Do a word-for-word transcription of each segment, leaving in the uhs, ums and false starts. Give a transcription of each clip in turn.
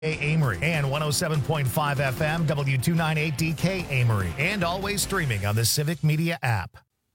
Amory and one oh seven point five F M, W two ninety-eight D K Amory, and always streaming on the Civic Media app.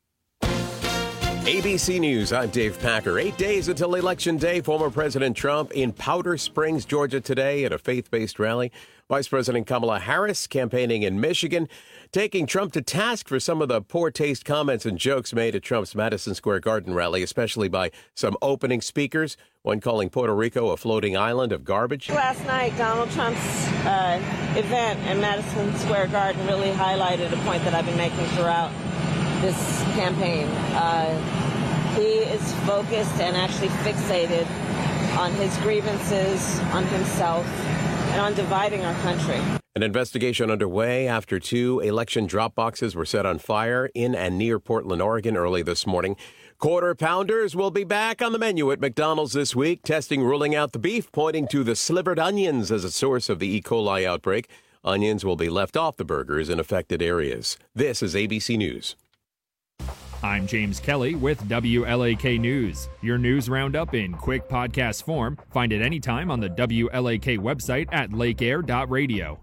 A B C News, I'm Dave Packer. Eight days until Election Day, former President Trump in Powder Springs, Georgia today at a faith-based rally. Vice President Kamala Harris campaigning in Michigan, taking Trump to task for some of the poor taste comments and jokes made at Trump's Madison Square Garden rally, especially by some opening speakers, one calling Puerto Rico a floating island of garbage. Last night, Donald Trump's uh, event in Madison Square Garden really highlighted a point that I've been making throughout this campaign. Uh, he is focused and actually fixated on his grievances, on himself, and on dividing our country. An investigation underway after two election drop boxes were set on fire in and near Portland, Oregon early this morning. Quarter pounders will be back on the menu at McDonald's this week. Testing ruling out the beef, pointing to the slivered onions as a source of the E. coli outbreak. Onions will be left off the burgers in affected areas. This is A B C News. I'm James Kelly with W L A K News. Your news roundup in quick podcast form. Find it anytime on the W L A K website at lake air dot radio.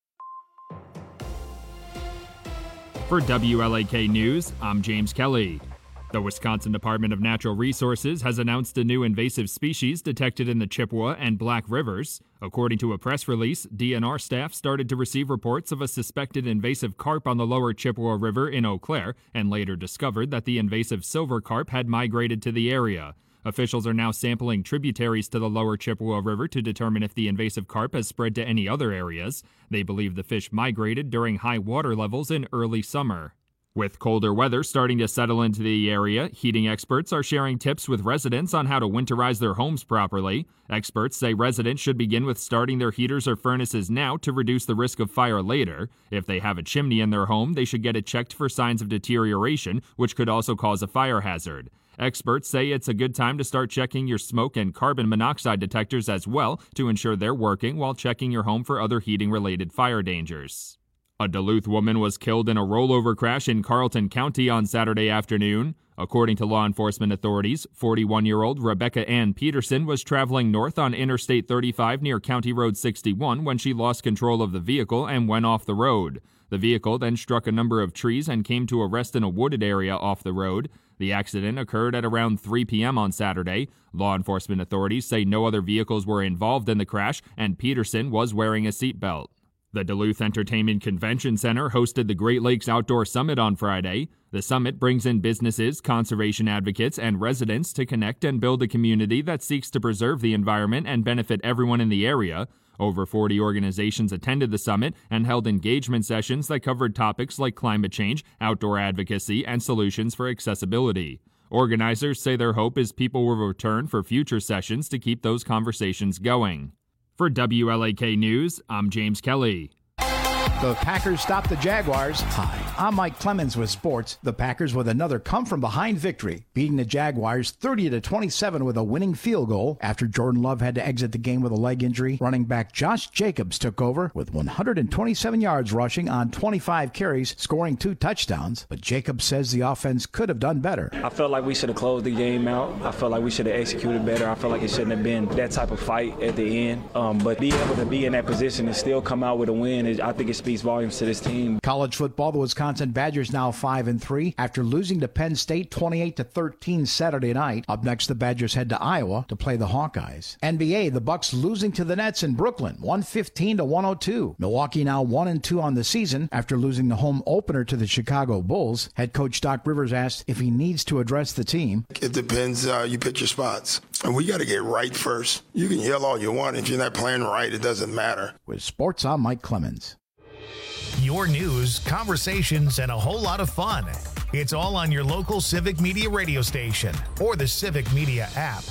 For W L A K News, I'm James Kelly. The Wisconsin Department of Natural Resources has announced a new invasive species detected in the Chippewa and Black Rivers. According to a press release, D N R staff started to receive reports of a suspected invasive carp on the lower Chippewa River in Eau Claire and later discovered that the invasive silver carp had migrated to the area. Officials are now sampling tributaries to the lower Chippewa River to determine if the invasive carp has spread to any other areas. They believe the fish migrated during high water levels in early summer. With colder weather starting to settle into the area, heating experts are sharing tips with residents on how to winterize their homes properly. Experts say residents should begin with starting their heaters or furnaces now to reduce the risk of fire later. If they have a chimney in their home, they should get it checked for signs of deterioration, which could also cause a fire hazard. Experts say it's a good time to start checking your smoke and carbon monoxide detectors as well to ensure they're working while checking your home for other heating-related fire dangers. A Duluth woman was killed in a rollover crash in Carlton County on Saturday afternoon. According to law enforcement authorities, forty-one-year-old Rebecca Ann Peterson was traveling north on Interstate thirty-five near County Road sixty-one when she lost control of the vehicle and went off the road. The vehicle then struck a number of trees and came to a rest in a wooded area off the road. The accident occurred at around three p.m. on Saturday. Law enforcement authorities say no other vehicles were involved in the crash and Peterson was wearing a seatbelt. The Duluth Entertainment Convention Center hosted the Great Lakes Outdoor Summit on Friday. The summit brings in businesses, conservation advocates, and residents to connect and build a community that seeks to preserve the environment and benefit everyone in the area. Over forty organizations attended the summit and held engagement sessions that covered topics like climate change, outdoor advocacy, and solutions for accessibility. Organizers say their hope is people will return for future sessions to keep those conversations going. For W L A K News, I'm James Kelly. The Packers stopped the Jaguars. Hi, I'm Mike Clemens with sports. The Packers with another come-from-behind victory, beating the Jaguars thirty to twenty-seven with a winning field goal. After Jordan Love had to exit the game with a leg injury, running back Josh Jacobs took over with one hundred twenty-seven yards rushing on twenty-five carries, scoring two touchdowns. But Jacobs says the offense could have done better. I felt like we should have closed the game out. I felt like we should have executed better. I felt like it shouldn't have been that type of fight at the end. Um, but be able to be in that position and still come out with a win, is, I think it speaks volumes to this team. College football, the Wisconsin Badgers now five and three after losing to Penn State twenty-eight to thirteen Saturday night. Up next, the Badgers head to Iowa to play the Hawkeyes. N B A, the Bucks losing to the Nets in Brooklyn, one fifteen to one oh two. Milwaukee now one and two on the season after losing the home opener to the Chicago Bulls. Head coach Doc Rivers asked if he needs to address the team. It depends. Uh, you pick your spots. And we got to get right first. You can yell all you want. If you're not playing right, it doesn't matter. With sports, I'm Mike Clemens. Your news, conversations, and a whole lot of fun. It's all on your local Civic Media radio station or the Civic Media app.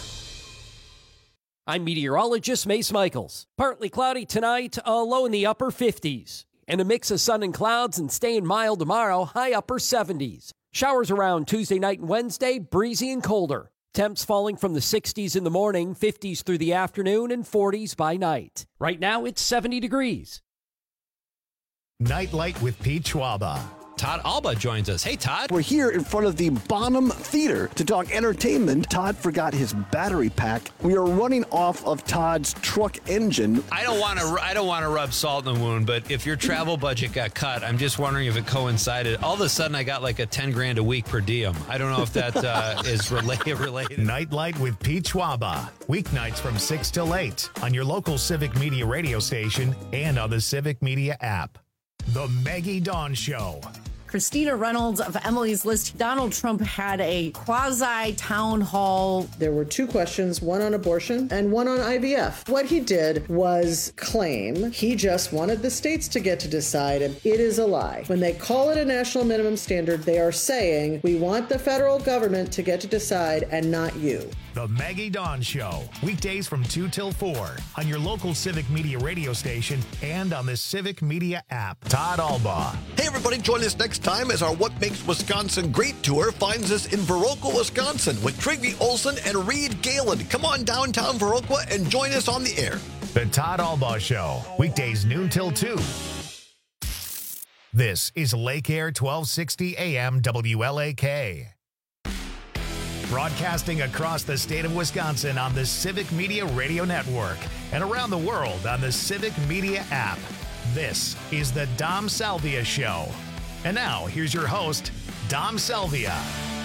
I'm meteorologist Mace Michaels. Partly cloudy tonight, a low in the upper fifties. And a mix of sun and clouds and staying mild tomorrow, high upper seventies. Showers around Tuesday night and Wednesday, breezy and colder. Temps falling from the sixties in the morning, fifties through the afternoon, and forties by night. Right now, it's seventy degrees. Nightlight with Pete Schwaba. Todd Alba joins us. Hey, Todd. We're here in front of the Bonham Theater to talk entertainment. Todd forgot his battery pack. We are running off of Todd's truck engine. I don't want to. I don't want to rub salt in the wound, but if your travel budget got cut, I'm just wondering if it coincided. All of a sudden, I got like a ten grand a week per diem. I don't know if that uh, is related. Related. Nightlight with Pete Schwaba. Weeknights from six till eight on your local Civic Media radio station and on the Civic Media app. The Maggie Dawn Show. Christina Reynolds of Emily's List. Donald Trump had a quasi-town hall. There were two questions, one on abortion and one on I V F. What he did was claim he just wanted the states to get to decide, and it is a lie. When they call it a national minimum standard, they are saying, we want the federal government to get to decide and not you. The Maggie Dawn Show. Weekdays from two till four on your local Civic Media radio station and on the Civic Media app. Todd Alba. Hey, everybody, join us next time as our What Makes Wisconsin Great tour finds us in Viroqua, Wisconsin with Trigby Olson and Reed Galen. Come on downtown Viroqua and join us on the air. The Todd Alba Show. Weekdays noon till two. This is Lake Air twelve sixty A M W L A K. Broadcasting across the state of Wisconsin on the Civic Media Radio Network and around the world on the Civic Media app. This is the Dom Salvia Show. And now, here's your host, Dom Salvia.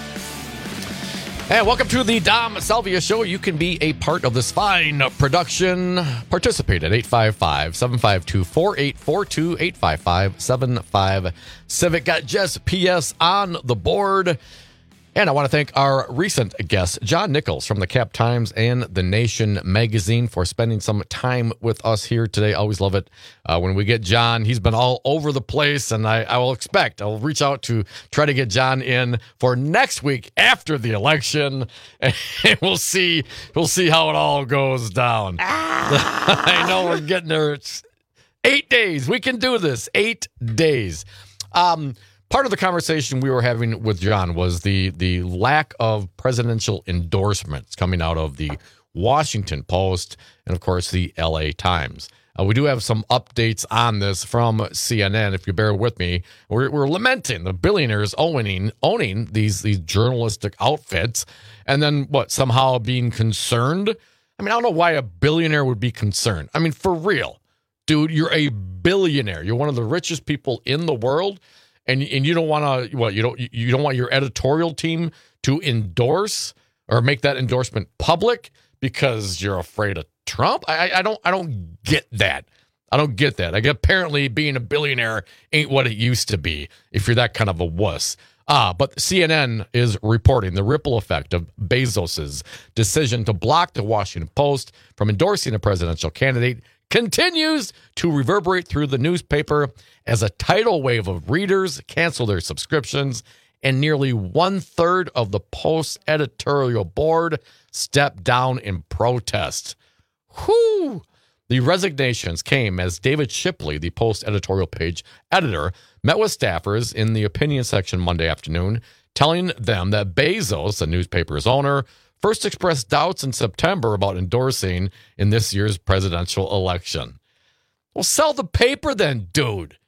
And welcome to the Dom Salvia Show. You can be a part of this fine production. Participate at eight five five, seven five two, four eight four two, eight five five, seven five Civic. Got Jess P S on the board. And I want to thank our recent guest, John Nichols from the Cap Times and The Nation magazine, for spending some time with us here today. Always love it uh, when we get John. He's been all over the place, and I, I will expect, I'll reach out to try to get John in for next week after the election, and we'll see, we'll see how it all goes down. Ah! I know we're getting there. It's eight days. We can do this. Eight days. Um, Part of the conversation we were having with John was the the lack of presidential endorsements coming out of the Washington Post and, of course, the L A Times. Uh, we do have some updates on this from C N N. If you bear with me, we're, we're lamenting the billionaires owning owning these these journalistic outfits, and then what? Somehow being concerned. I mean, I don't know why a billionaire would be concerned. I mean, for real, dude, you're a billionaire. You're one of the richest people in the world. And and you don't want to what you don't you don't want your editorial team to endorse or make that endorsement public because you're afraid of Trump. I I don't I don't get that. I don't get that. Like, apparently being a billionaire ain't what it used to be if you're that kind of a wuss. Ah, but C N N is reporting the ripple effect of Bezos's decision to block the Washington Post from endorsing a presidential candidate continues to reverberate through the newspaper as a tidal wave of readers cancel their subscriptions and nearly one-third of the Post's editorial board stepped down in protest. Whew! The resignations came as David Shipley, the Post editorial page editor, met with staffers in the opinion section Monday afternoon, telling them that Bezos, the newspaper's owner, first expressed doubts in September about endorsing in this year's presidential election. Well, sell the paper then, dude.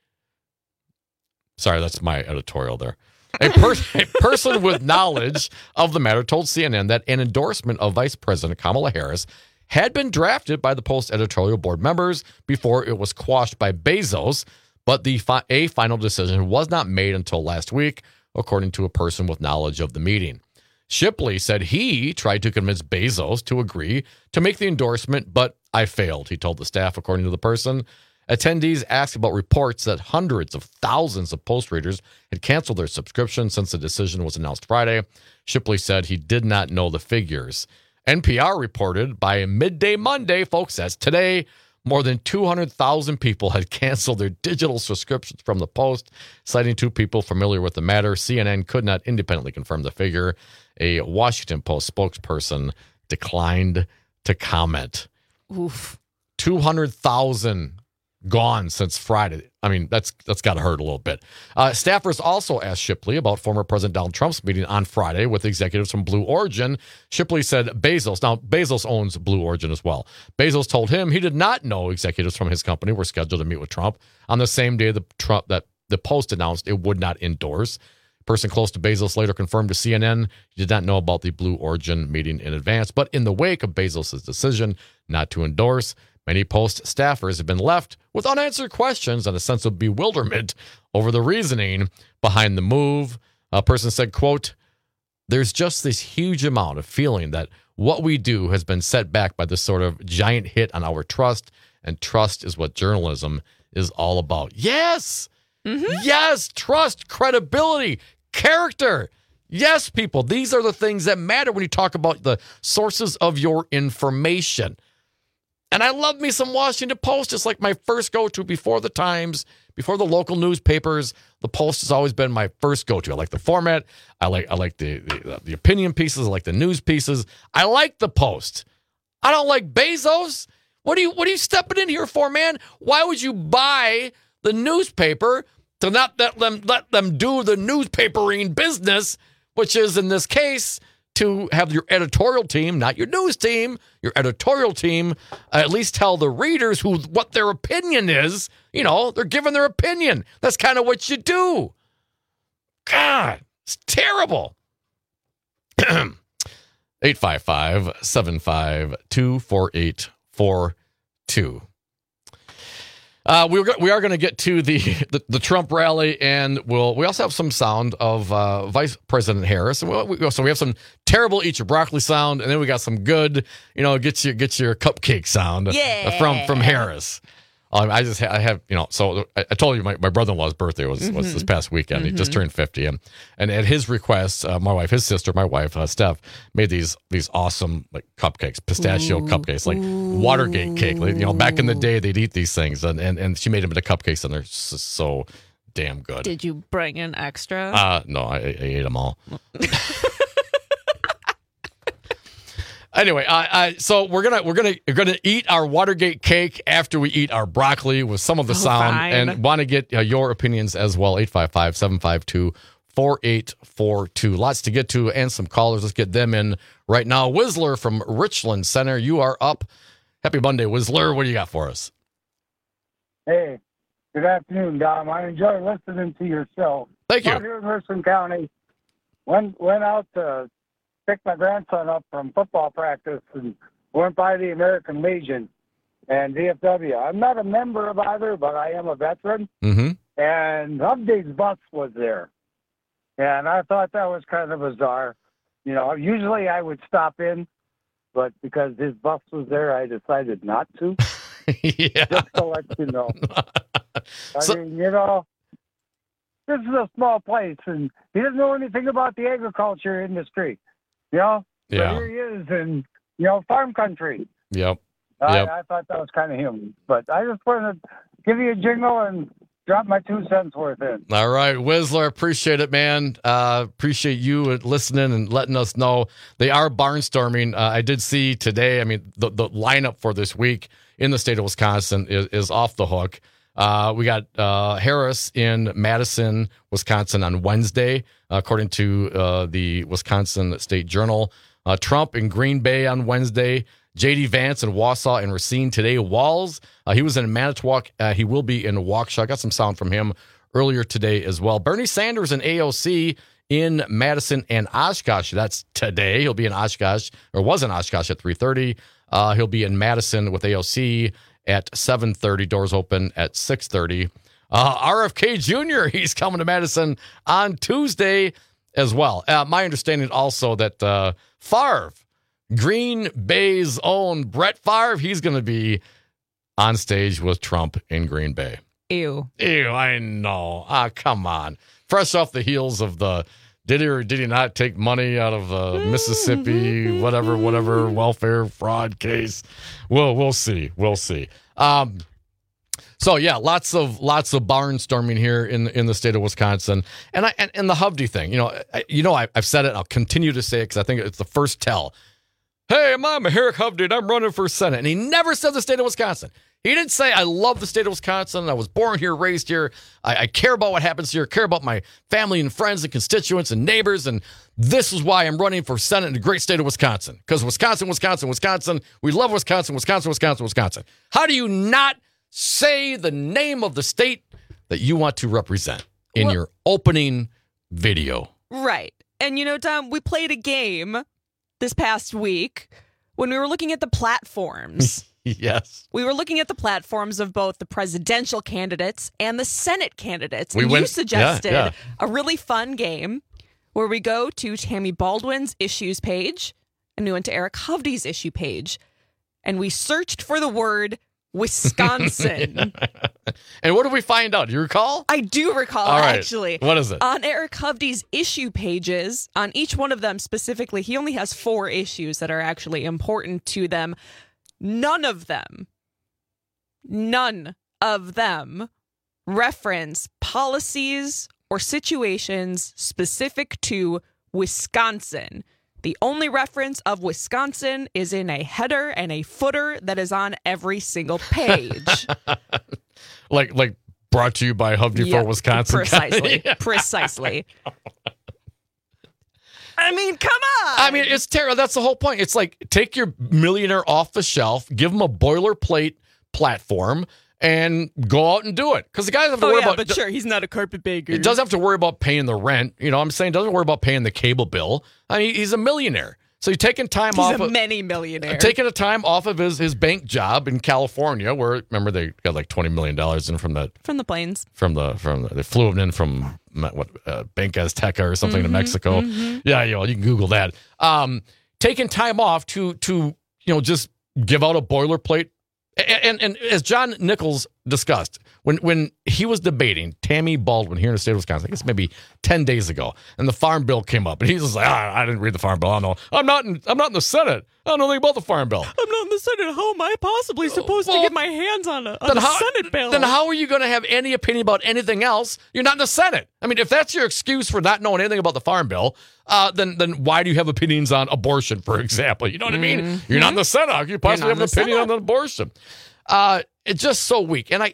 Sorry, that's my editorial there. A, per- a person with knowledge of the matter told C N N that an endorsement of Vice President Kamala Harris had been drafted by the Post editorial board members before it was quashed by Bezos, but the fi- a final decision was not made until last week, according to a person with knowledge of the meeting. Shipley said he tried to convince Bezos to agree to make the endorsement, but I failed, he told the staff, according to the person. Attendees asked about reports that hundreds of thousands of Post readers had canceled their subscription since the decision was announced Friday. Shipley said he did not know the figures. N P R reported by midday Monday, folks, that's today, more than two hundred thousand people had canceled their digital subscriptions from the Post, citing two people familiar with the matter. C N N could not independently confirm the figure. A Washington Post spokesperson declined to comment. Oof. two hundred thousand gone since Friday. I mean, that's that's got to hurt a little bit. Uh, staffers also asked Shipley about former President Donald Trump's meeting on Friday with executives from Blue Origin. Shipley said Bezos, now Bezos owns Blue Origin as well. Bezos told him he did not know executives from his company were scheduled to meet with Trump on the same day the Trump that the Post announced it would not endorse. A person close to Bezos later confirmed to C N N he did not know about the Blue Origin meeting in advance. But in the wake of Bezos' decision not to endorse, many Post staffers have been left with unanswered questions and a sense of bewilderment over the reasoning behind the move. A person said, quote, "There's just this huge amount of feeling that what we do has been set back by this sort of giant hit on our trust, and trust is what journalism is all about." Yes! Mm-hmm. Yes! Trust, credibility, character. Yes, people, these are the things that matter when you talk about the sources of your information. And I love me some Washington Post. It's like my first go-to before the Times, before the local newspapers. The Post has always been my first go-to. I like the format. I like I like the, the, the opinion pieces. I like the news pieces. I like the Post. I don't like Bezos. What are you What are you stepping in here for, man? Why would you buy the newspaper to not let them let them do the newspapering business, which is in this case to have your editorial team, not your news team, your editorial team, uh, at least tell the readers who what their opinion is. You know, they're giving their opinion. That's kind of what you do. God, it's terrible. eight five five, seven five two, four eight four two. Uh, we we're, we are going to get to the, the the Trump rally, and we'll we also have some sound of uh, Vice President Harris. And we, we, so we have some terrible eat your broccoli sound, and then we got some good, you know, get your get your cupcake sound yeah. from from Harris. Um, I just ha- I have you know so I, I told you my, my brother-in-law's birthday was mm-hmm. was this past weekend. Mm-hmm. He just turned fifty, and, and at his request, uh, my wife, his sister, my wife, uh, Steph, made these these awesome like cupcakes, pistachio Ooh. cupcakes, like Ooh. Watergate cake. Like, you know, back in the day, they'd eat these things, and and, and she made them into cupcakes, and they're so, so damn good. Did you bring in extra? Uh no, I, I ate them all. Anyway, uh, uh, so we're gonna we're gonna we're gonna eat our Watergate cake after we eat our broccoli with some of the oh, sound, fine. And want to get uh, your opinions as well. eight five five, seven five two, four eight four two. Lots to get to and some callers. Let's get them in right now. Whistler from Richland Center, you are up. Happy Monday, Whistler. What do you got for us? Hey, good afternoon, Dom. I enjoy listening to your show. Thank you. Out here in Richland County, went went out to picked my grandson up from football practice and went by the American Legion and V F W. I'm not a member of either, but I am a veteran. Mm-hmm. And Loveday's bus was there. And I thought that was kind of bizarre. You know, usually I would stop in, but because his bus was there, I decided not to. Yeah. Just to let you know. I so- mean, you know, this is a small place, and he doesn't know anything about the agriculture industry. You know, yeah. But here he is in, you know, farm country. Yep. I, yep. I thought that was kind of him. But I just wanted to give you a jingle and drop my two cents worth in. All right, Whistler, appreciate it, man. Uh, appreciate you listening and letting us know. They are barnstorming. Uh, I did see today, I mean, the, the lineup for this week in the state of Wisconsin is, is off the hook. Uh, we got uh, Harris in Madison, Wisconsin on Wednesday, according to uh, the Wisconsin State Journal. Uh, Trump in Green Bay on Wednesday. J D. Vance in Wausau and Racine today. Walz, uh, he was in Manitowoc. Uh, he will be in Waukesha. I got some sound from him earlier today as well. Bernie Sanders in A O C in Madison and Oshkosh. That's today. He'll be in Oshkosh, or was in Oshkosh at three thirty. Uh, he'll be in Madison with A O C at seven thirty. Doors open at six thirty. Uh, R F K Junior, he's coming to Madison on Tuesday as well. Uh, my understanding also that uh, Favre, Green Bay's own Brett Favre, he's going to be on stage with Trump in Green Bay. Ew. Ew, I know. Ah, come on. Fresh off the heels of the did he or did he not take money out of the Mississippi, whatever, whatever, welfare fraud case. Well, we'll see. We'll see. Um, so yeah, lots of lots of barnstorming here in in the state of Wisconsin, and I and, and the Hovde thing. You know, I, you know, I, I've said it. And I'll continue to say it because I think it's the first tell. Hey, I'm Eric Hovde, and I'm running for Senate, and he never said the state of Wisconsin. He didn't say, I love the state of Wisconsin. I was born here, raised here. I, I care about what happens here. I care about my family and friends and constituents and neighbors. And this is why I'm running for Senate in the great state of Wisconsin. Because Wisconsin, Wisconsin, Wisconsin. We love Wisconsin, Wisconsin, Wisconsin, Wisconsin. How do you not say the name of the state that you want to represent in Well- your opening video. Right. And you know, Tom, we played a game this past week when we were looking at the platforms. Yes. We were looking at the platforms of both the presidential candidates and the Senate candidates. We and went- you suggested yeah, yeah. a really fun game where we go to Tammy Baldwin's issues page and we went to Eric Hovde's issue page and we searched for the word Wisconsin. And what did we find out? Do you recall? I do recall, All right. actually. What is it? On Eric Hovde's issue pages, on each one of them specifically, he only has four issues that are actually important to them. None of them, none of them reference policies or situations specific to Wisconsin. The only reference of Wisconsin is in a header and a footer that is on every single page. like like brought to you by Hovde Yep, for Wisconsin. Precisely. Precisely. I mean, come on. I mean, it's terrible. That's the whole point. It's like take your millionaire off the shelf, give him a boilerplate platform, and go out and do it. Because the guy doesn't have to Oh, worry yeah, about. but sure, he's not a carpetbagger. He doesn't have to worry about paying the rent. You know what I'm saying? Doesn't worry about paying the cable bill. I mean, he's a millionaire. So he's taking time He's off. a of, many millionaire. Taking a time off of his, his bank job in California, where remember they got like twenty million dollars in from the From the planes. from the from the, they flew him in from what uh, Bank Azteca or something Mhm, to Mexico. mhm. Yeah, you know, you can Google that. Um, taking time off to to you know just give out a boilerplate. And, and and as John Nichols discussed, when when he was debating Tammy Baldwin here in the state of Wisconsin, I guess maybe ten days ago, and the farm bill came up, and he was like, ah, I didn't read the farm bill. I don't know. I'm not in I'm not in the Senate. I don't know anything about the farm bill. I'm not in the Senate. How am I possibly supposed Well, to get my hands on a, on then a how- Senate bill? Then how are you going to have any opinion about anything else? You're not in the Senate. I mean, if that's your excuse for not knowing anything about the farm bill, uh, then then why do you have opinions on abortion, for example? You know what I mean? Mm-hmm. You're not in the Senate. How can you possibly You're have not an in the opinion Senate. on abortion? Uh, it's just so weak. And I,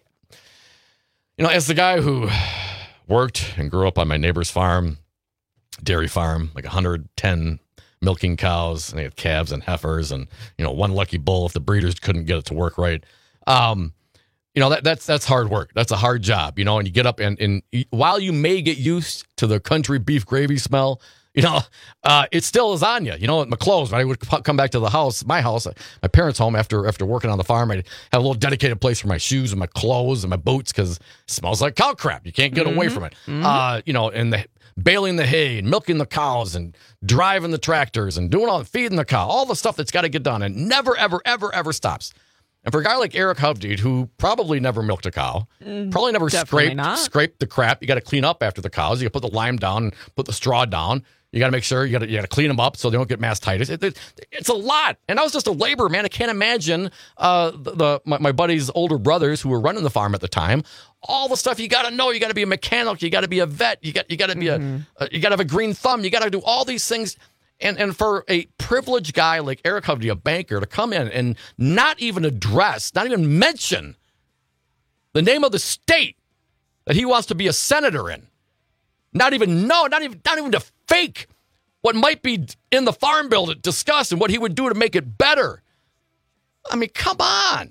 you know, as the guy who worked and grew up on my neighbor's farm, dairy farm, like one hundred ten milking cows, and they had calves and heifers, and you know, one lucky bull if the breeders couldn't get it to work right. Um, you know, that that's that's hard work. That's a hard job, you know, and you get up and, and while you may get used to the country beef gravy smell, you know, uh, it still is on you. You know, at McClo's, when I would p- come back to the house, my house, my parents' home after after working on the farm, I'd have a little dedicated place for my shoes and my clothes and my boots because it smells like cow crap. You can't get away from it. Mhm. Uh, you know, and the baling the hay and milking the cows and driving the tractors and doing all feeding the cow, all the stuff that's got to get done and never, ever, ever, ever stops. And for a guy like Eric Hovde, who probably never milked a cow, Mm, probably never definitely scraped not. scraped the crap. You got to clean up after the cows. You got to put the lime down and put the straw down. You got to make sure you got to you got to clean them up so they don't get mastitis. It, it, it's a lot, and I was just a laborer, man. I can't imagine uh, the, the my, my buddy's older brothers who were running the farm at the time. All the stuff you got to know. You got to be a mechanic. You got to be a vet. You got you got to be Mm-hmm. a, a you got to have a green thumb. You got to do all these things. And and for a privileged guy like Eric Hovde, a banker, to come in and not even address, not even mention the name of the state that he wants to be a senator in, not even know, not even not even to fake what might be in the farm bill to discuss and what he would do to make it better. I mean, come on.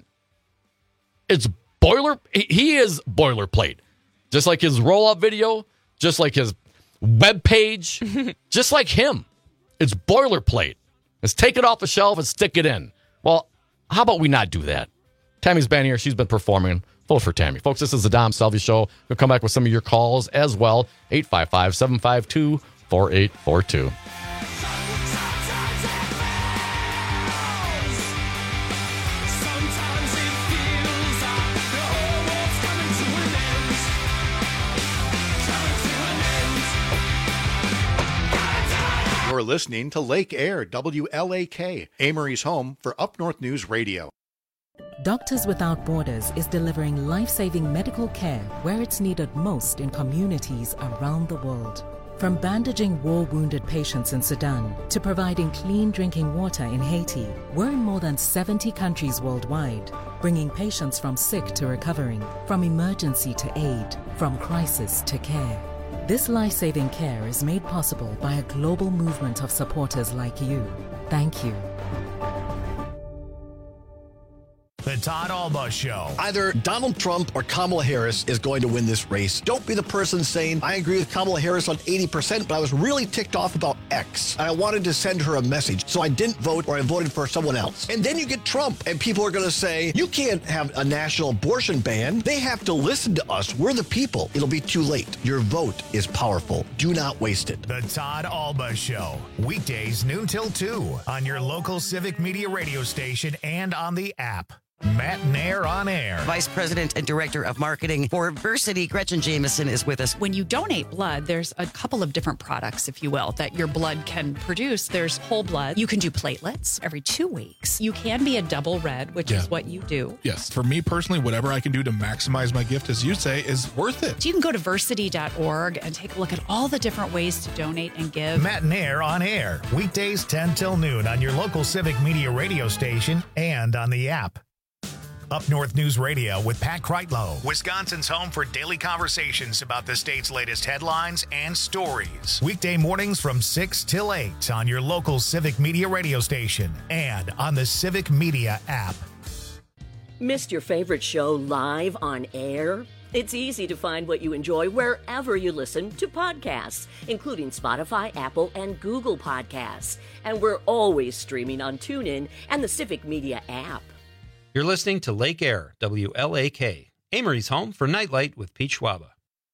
It's boiler. He he is boilerplate, just like his roll-up video, just like his web page, just like him. It's boilerplate. Let's take it off the shelf and stick it in. Well, how about we not do that? Tammy's been here. She's been performing. Vote for Tammy. Folks, this is the Dom Selvey Show. We'll come back with some of your calls as well. eight five five, seven five two, four eight four two. You're listening to Lake Air, W L A K, Amory's home for Up North News Radio. Doctors Without Borders is delivering life-saving medical care where it's needed most in communities around the world. From bandaging war-wounded patients in Sudan to providing clean drinking water in Haiti, we're in more than seventy countries worldwide, bringing patients from sick to recovering, from emergency to aid, from crisis to care. This life-saving care is made possible by a global movement of supporters like you. Thank you. The Todd Alba Show. Either Donald Trump or Kamala Harris is going to win this race. Don't be the person saying, I agree with Kamala Harris on eighty percent, but I was really ticked off about X. And I wanted to send her a message, so I didn't vote or I voted for someone else. And then you get Trump, and people are going to say, you can't have a national abortion ban. They have to listen to us. We're the people. It'll be too late. Your vote is powerful. Do not waste it. The Todd Alba Show. Weekdays noon till two on your local Civic Media radio station and on the app. Matt Nair on air. Vice President and Director of Marketing for Versity, Gretchen Jameson, is with us. When you donate blood, there's a couple of different products, if you will, that your blood can produce. There's whole blood. You can do platelets every two weeks. You can be a double red, which Yeah. is what you do. Yes. For me personally, whatever I can do to maximize my gift, as you say, is worth it. So you can go to versity dot org and take a look at all the different ways to donate and give. Matt Nair on air. Weekdays ten till noon on your local Civic Media radio station and on the app. Up North News Radio with Pat Kreitlow, Wisconsin's home for daily conversations about the state's latest headlines and stories. Weekday mornings from six till eight on your local Civic Media radio station and on the Civic Media app. Missed your favorite show live on air? It's easy to find what you enjoy wherever you listen to podcasts, including Spotify, Apple, and Google Podcasts. And we're always streaming on TuneIn and the Civic Media app. You're listening to Lake Air, W L A K, Amory's home for Nightlight with Pete Schwaba.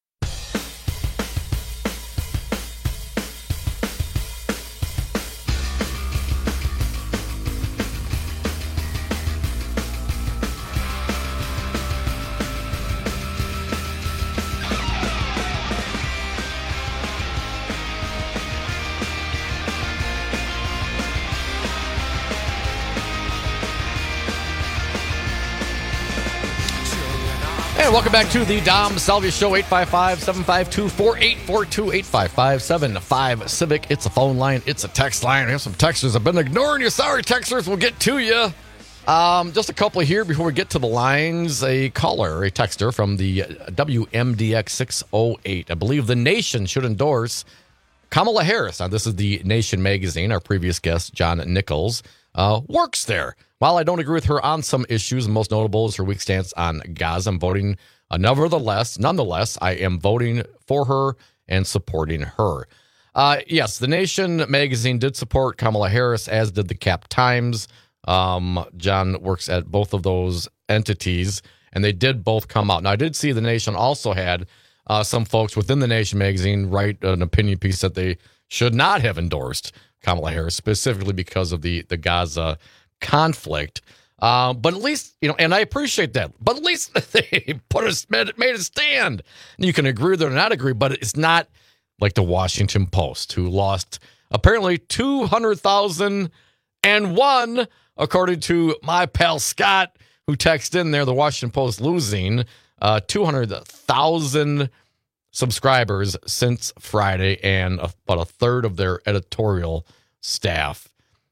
And welcome back to the Dom Salvia Show, eight five five, seven five two, four eight four two, eight five five, seven five Civic. It's a phone line. It's a text line. We have some texters. I've been ignoring you. Sorry, texters. We'll get to you. Um, just a couple here before we get to the lines. A caller, a texter from the W M D X six oh eight. I believe the Nation should endorse Kamala Harris. Now, this is the Nation magazine. Our previous guest, John Nichols, uh, works there. While I don't agree with her on some issues, most notable is her weak stance on Gaza, I'm voting, uh, nevertheless, nonetheless, I am voting for her and supporting her. Uh, yes, the Nation magazine did support Kamala Harris, as did the Cap Times. Um, John works at both of those entities, and they did both come out. Now, I did see the Nation also had uh, some folks within the Nation magazine write an opinion piece that they should not have endorsed Kamala Harris, specifically because of the, the Gaza conflict. Uh, but at least, you know, and I appreciate that, but at least they put a, made a stand. You can agree with it or not agree, but it's not like the Washington Post, who lost apparently two hundred thousand one, according to my pal Scott, who texted in there, the Washington Post losing uh, two hundred thousand subscribers since Friday, and about a third of their editorial staff.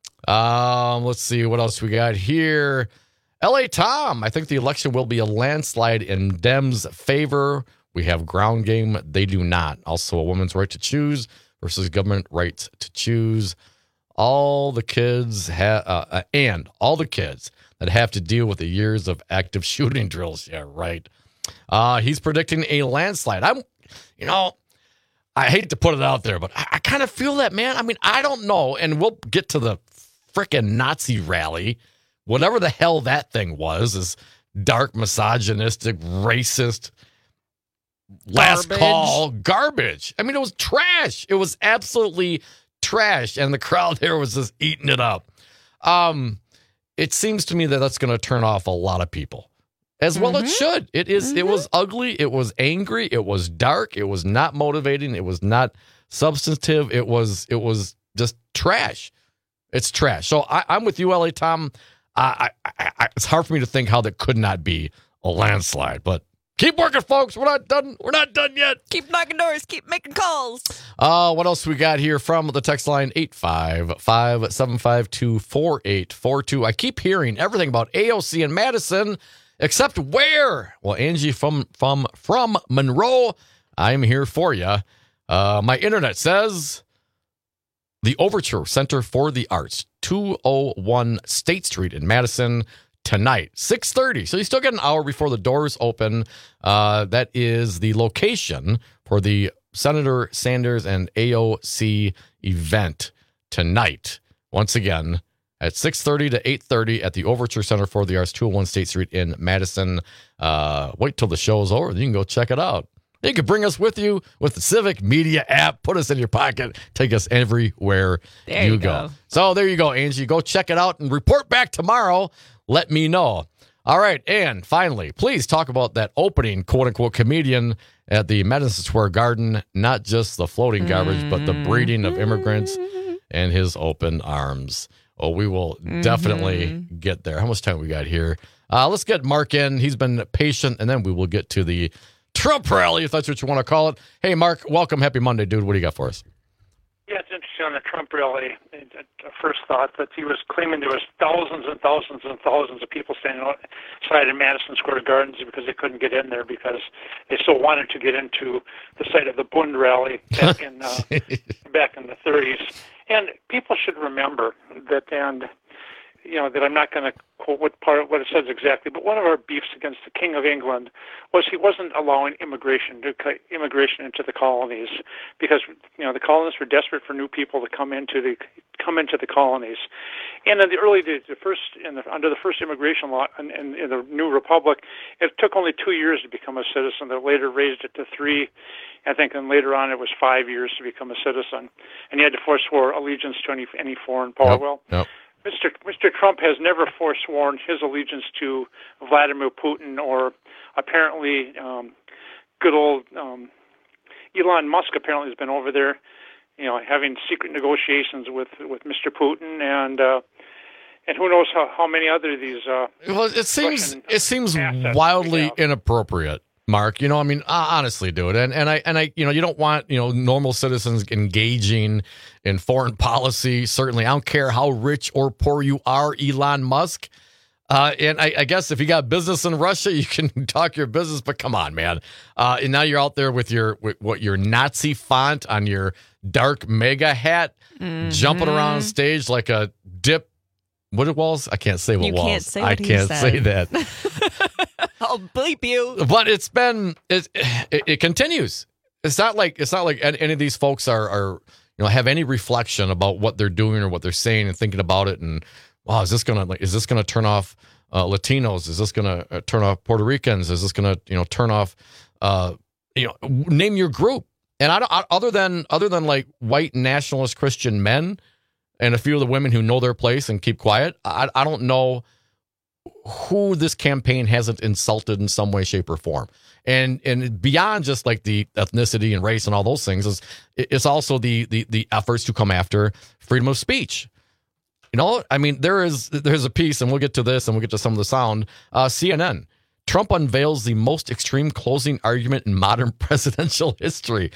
Um, let's see what else we got here. L A Tom, I think the election will be a landslide in Dems' favor. We have ground game. They do not. Also, a woman's right to choose versus government rights to choose. All the kids have, uh, and all the kids that have to deal with the years of active shooting drills. Yeah, right. Uh, he's predicting a landslide. I'm, you know, I hate to put it out there, but I, I kind of feel that, man. I mean, I don't know, and we'll get to the frickin' Nazi rally, whatever the hell that thing was, is dark, misogynistic, racist, last Garbage. call garbage. I mean, it was trash. It was absolutely trash, and the crowd there was just eating it up. Um, it seems to me that that's going to turn off a lot of people, as well Mhm. it should. It is. It was ugly. It was angry. It was dark. It was not motivating. It was not substantive. It was. It was just trash. It's trash. So I, I'm with you, L A Tom. I, I, I, it's hard for me to think how that could not be a landslide, but keep working, folks. We're not done. We're not done yet. Keep knocking doors. Keep making calls. Uh, what else we got here from the text line? eight five five, seven five two, four eight four two. I keep hearing everything about A O C and Madison, except where? Well, Angie from from from Monroe, I'm here for you. Uh, my internet says the Overture Center for the Arts, two oh one State Street in Madison, tonight, six thirty. So you still get an hour before the doors open. Uh, that is the location for the Senator Sanders and A O C event tonight. Once again, at six thirty to eight thirty at the Overture Center for the Arts, two oh one State Street in Madison. Uh, wait till the show is over. Then you can go check it out. You can bring us with you with the Civic Media app. Put us in your pocket. Take us everywhere there you, you go. go. So there you go, Angie. Go check it out and report back tomorrow. Let me know. All right. And finally, please talk about that opening, quote-unquote, comedian at the Madison Square Garden. Not just the floating garbage, mm-hmm. but the breeding of immigrants and his open arms. Oh, we will mm-hmm. definitely get there. How much time we got here? Uh, let's get Mark in. He's been patient, and then we will get to the Trump rally, if that's what you want to call it. Hey, Mark, welcome. Happy Monday, dude. What do you got for us? Yeah, it's interesting on the Trump rally. A first thought that he was claiming there was thousands and thousands and thousands of people standing outside in Madison Square Gardens because they couldn't get in there because they so wanted to get into the site of the Bund rally back in uh, back in the thirties. And people should remember that, and you know, that I'm not going to quote what part what it says exactly, but one of our beefs against the King of England was he wasn't allowing immigration to immigration into the colonies because you know the colonists were desperate for new people to come into the come into the colonies. And in the early days, the first in the, under the first immigration law in, in, in the new republic, it took only two years to become a citizen. They later raised it to three. I think, and later on it was five years to become a citizen, and you had to forswear allegiance to any any foreign power. Yep, well. Yep. Mister Mister Trump has never forsworn his allegiance to Vladimir Putin or apparently um, good old um, Elon Musk apparently has been over there, you know, having secret negotiations with, with Mister Putin and uh, and who knows how, how many other of these. Uh, well, it seems Russian it seems assets wildly inappropriate, Mark. You know, I mean, honestly, dude, and and I and I, you know, you don't want you know normal citizens engaging in foreign policy. Certainly, I don't care how rich or poor you are, Elon Musk. Uh, and I, I guess if you got business in Russia, you can talk your business. But come on, man! Uh, and now you're out there with your with what your Nazi font on your dark mega hat, mm-hmm. jumping around stage like a dip. What it was? I can't say what you was. Can't say I what he can't said. say that. I'll bleep you. But it's been it, it, it continues. It's not like it's not like any of these folks are are you know have any reflection about what they're doing or what they're saying and thinking about it. And wow, is this gonna like is this gonna turn off uh, Latinos? Is this gonna uh, turn off Puerto Ricans? Is this gonna you know turn off uh, you know name your group? And I don't I, other than other than like white nationalist Christian men and a few of the women who know their place and keep quiet. I, I don't know who this campaign hasn't insulted in some way, shape, or form. And and beyond just like the ethnicity and race and all those things, is it's also the the the efforts to come after freedom of speech. You know, I mean, there is there's a piece, and we'll get to this, and we'll get to some of the sound. Uh, C N N. Trump unveils the most extreme closing argument in modern presidential history.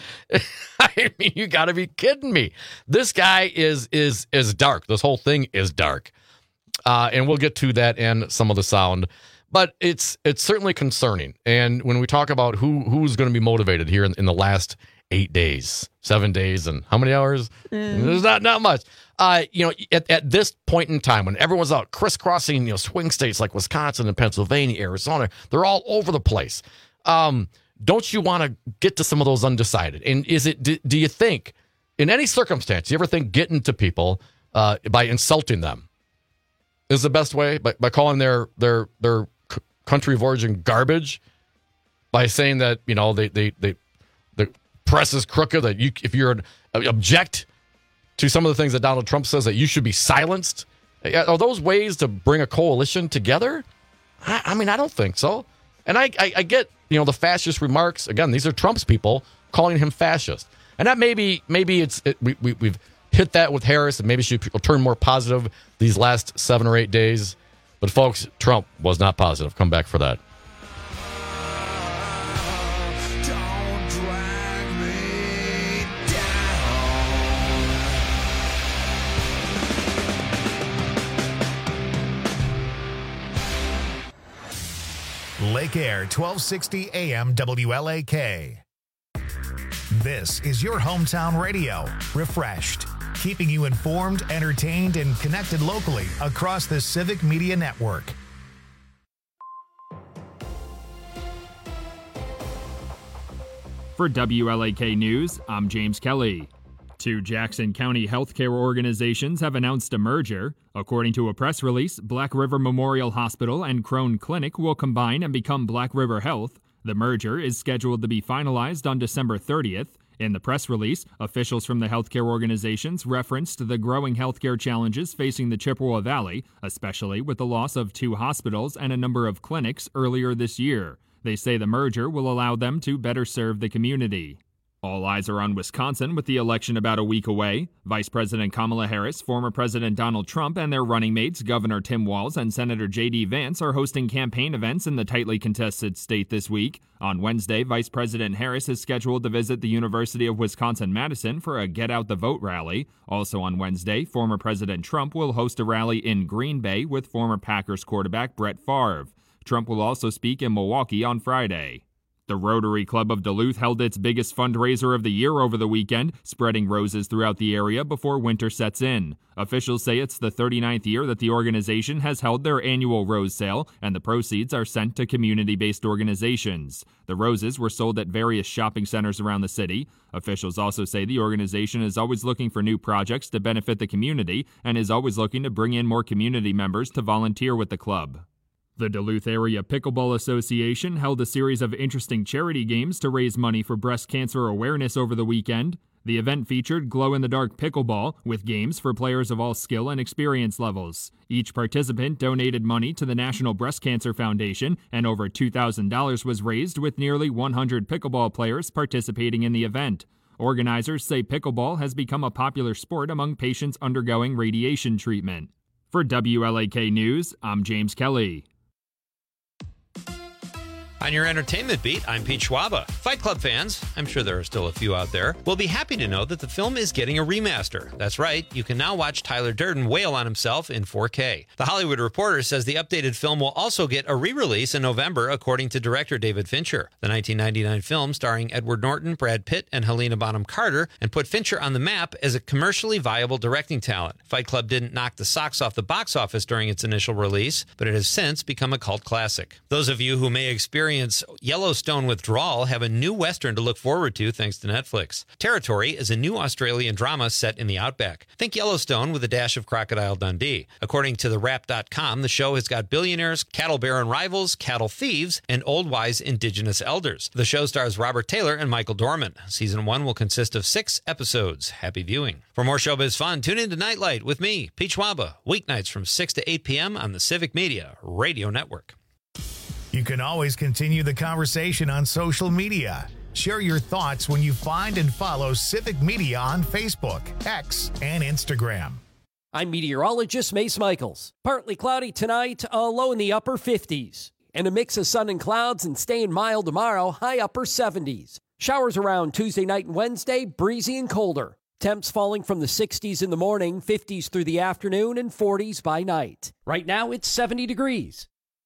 I mean, you got to be kidding me. This guy is is is dark. This whole thing is dark, uh, and we'll get to that and some of the sound. But it's it's certainly concerning. And when we talk about who who's going to be motivated here in, in the last eight days, seven days, and how many hours? Mm. There's not not much. Uh, you know, at, at this point in time, when everyone's out crisscrossing, you know, swing states like Wisconsin and Pennsylvania, Arizona, they're all over the place. Um, don't you want to get to some of those undecided? And is it? Do, do you think, in any circumstance, you ever think getting to people uh, by insulting them is the best way? By, by calling their their their c- country of origin garbage, by saying that you know they they they the press is crooked, that you if you're an object to some of the things that Donald Trump says that you should be silenced? Are those ways to bring a coalition together? I, I mean, I don't think so. And I, I, I get, you know, the fascist remarks. Again, these are Trump's people calling him fascist. And that maybe, maybe it's, it, we, we, we've hit that with Harris, and maybe she will turn more positive these last seven or eight days. But folks, Trump was not positive. Come back for that. Lake Air, twelve sixty A M W L A K. This is your hometown radio, refreshed, keeping you informed, entertained, and connected locally across the Civic Media Network. For W L A K News, I'm James Kelly. Two Jackson County healthcare organizations have announced a merger. According to a press release, Black River Memorial Hospital and Crone Clinic will combine and become Black River Health. The merger is scheduled to be finalized on December thirtieth. In the press release, officials from the healthcare organizations referenced the growing healthcare challenges facing the Chippewa Valley, especially with the loss of two hospitals and a number of clinics earlier this year. They say the merger will allow them to better serve the community. All eyes are on Wisconsin with the election about a week away. Vice President Kamala Harris, former President Donald Trump, and their running mates, Governor Tim Walz and Senator J D Vance, are hosting campaign events in the tightly contested state this week. On Wednesday, Vice President Harris is scheduled to visit the University of Wisconsin-Madison for a Get Out the Vote rally. Also on Wednesday, former President Trump will host a rally in Green Bay with former Packers quarterback Brett Favre. Trump will also speak in Milwaukee on Friday. The Rotary Club of Duluth held its biggest fundraiser of the year over the weekend, spreading roses throughout the area before winter sets in. Officials say it's the thirty-ninth year that the organization has held their annual rose sale, and the proceeds are sent to community-based organizations. The roses were sold at various shopping centers around the city. Officials also say the organization is always looking for new projects to benefit the community and is always looking to bring in more community members to volunteer with the club. The Duluth Area Pickleball Association held a series of interesting charity games to raise money for breast cancer awareness over the weekend. The event featured glow-in-the-dark pickleball with games for players of all skill and experience levels. Each participant donated money to the National Breast Cancer Foundation, and over two thousand dollars was raised with nearly one hundred pickleball players participating in the event. Organizers say pickleball has become a popular sport among patients undergoing radiation treatment. For W L A K News, I'm James Kelly. On your entertainment beat, I'm Pete Schwaba. Fight Club fans, I'm sure there are still a few out there, will be happy to know that the film is getting a remaster. That's right, you can now watch Tyler Durden wail on himself in four K. The Hollywood Reporter says the updated film will also get a re-release in November, according to director David Fincher. The nineteen ninety-nine film, starring Edward Norton, Brad Pitt, and Helena Bonham Carter, and put Fincher on the map as a commercially viable directing talent. Fight Club didn't knock the socks off the box office during its initial release, but it has since become a cult classic. Those of you who may experience Yellowstone withdrawal have a new Western to look forward to thanks to Netflix. Territory is a new Australian drama set in the outback. Think Yellowstone with a dash of Crocodile Dundee. According to the wrap dot com, the show has got billionaires, cattle baron rivals, cattle thieves, and old wise indigenous elders. The show stars Robert Taylor and Michael Dorman. Season one will consist of six episodes. Happy viewing. For more showbiz fun, tune in to Nightlight with me, Pete Schwaba, weeknights from six to eight p.m. on the Civic Media Radio Network. You can always continue the conversation on social media. Share your thoughts when you find and follow Civic Media on Facebook, X, and Instagram. I'm meteorologist Mace Michaels. Partly cloudy tonight, a low in the upper fifties. And a mix of sun and clouds and staying mild tomorrow, high upper seventies. Showers around Tuesday night and Wednesday, breezy and colder. Temps falling from the sixties in the morning, fifties through the afternoon, and forties by night. Right now, it's seventy degrees.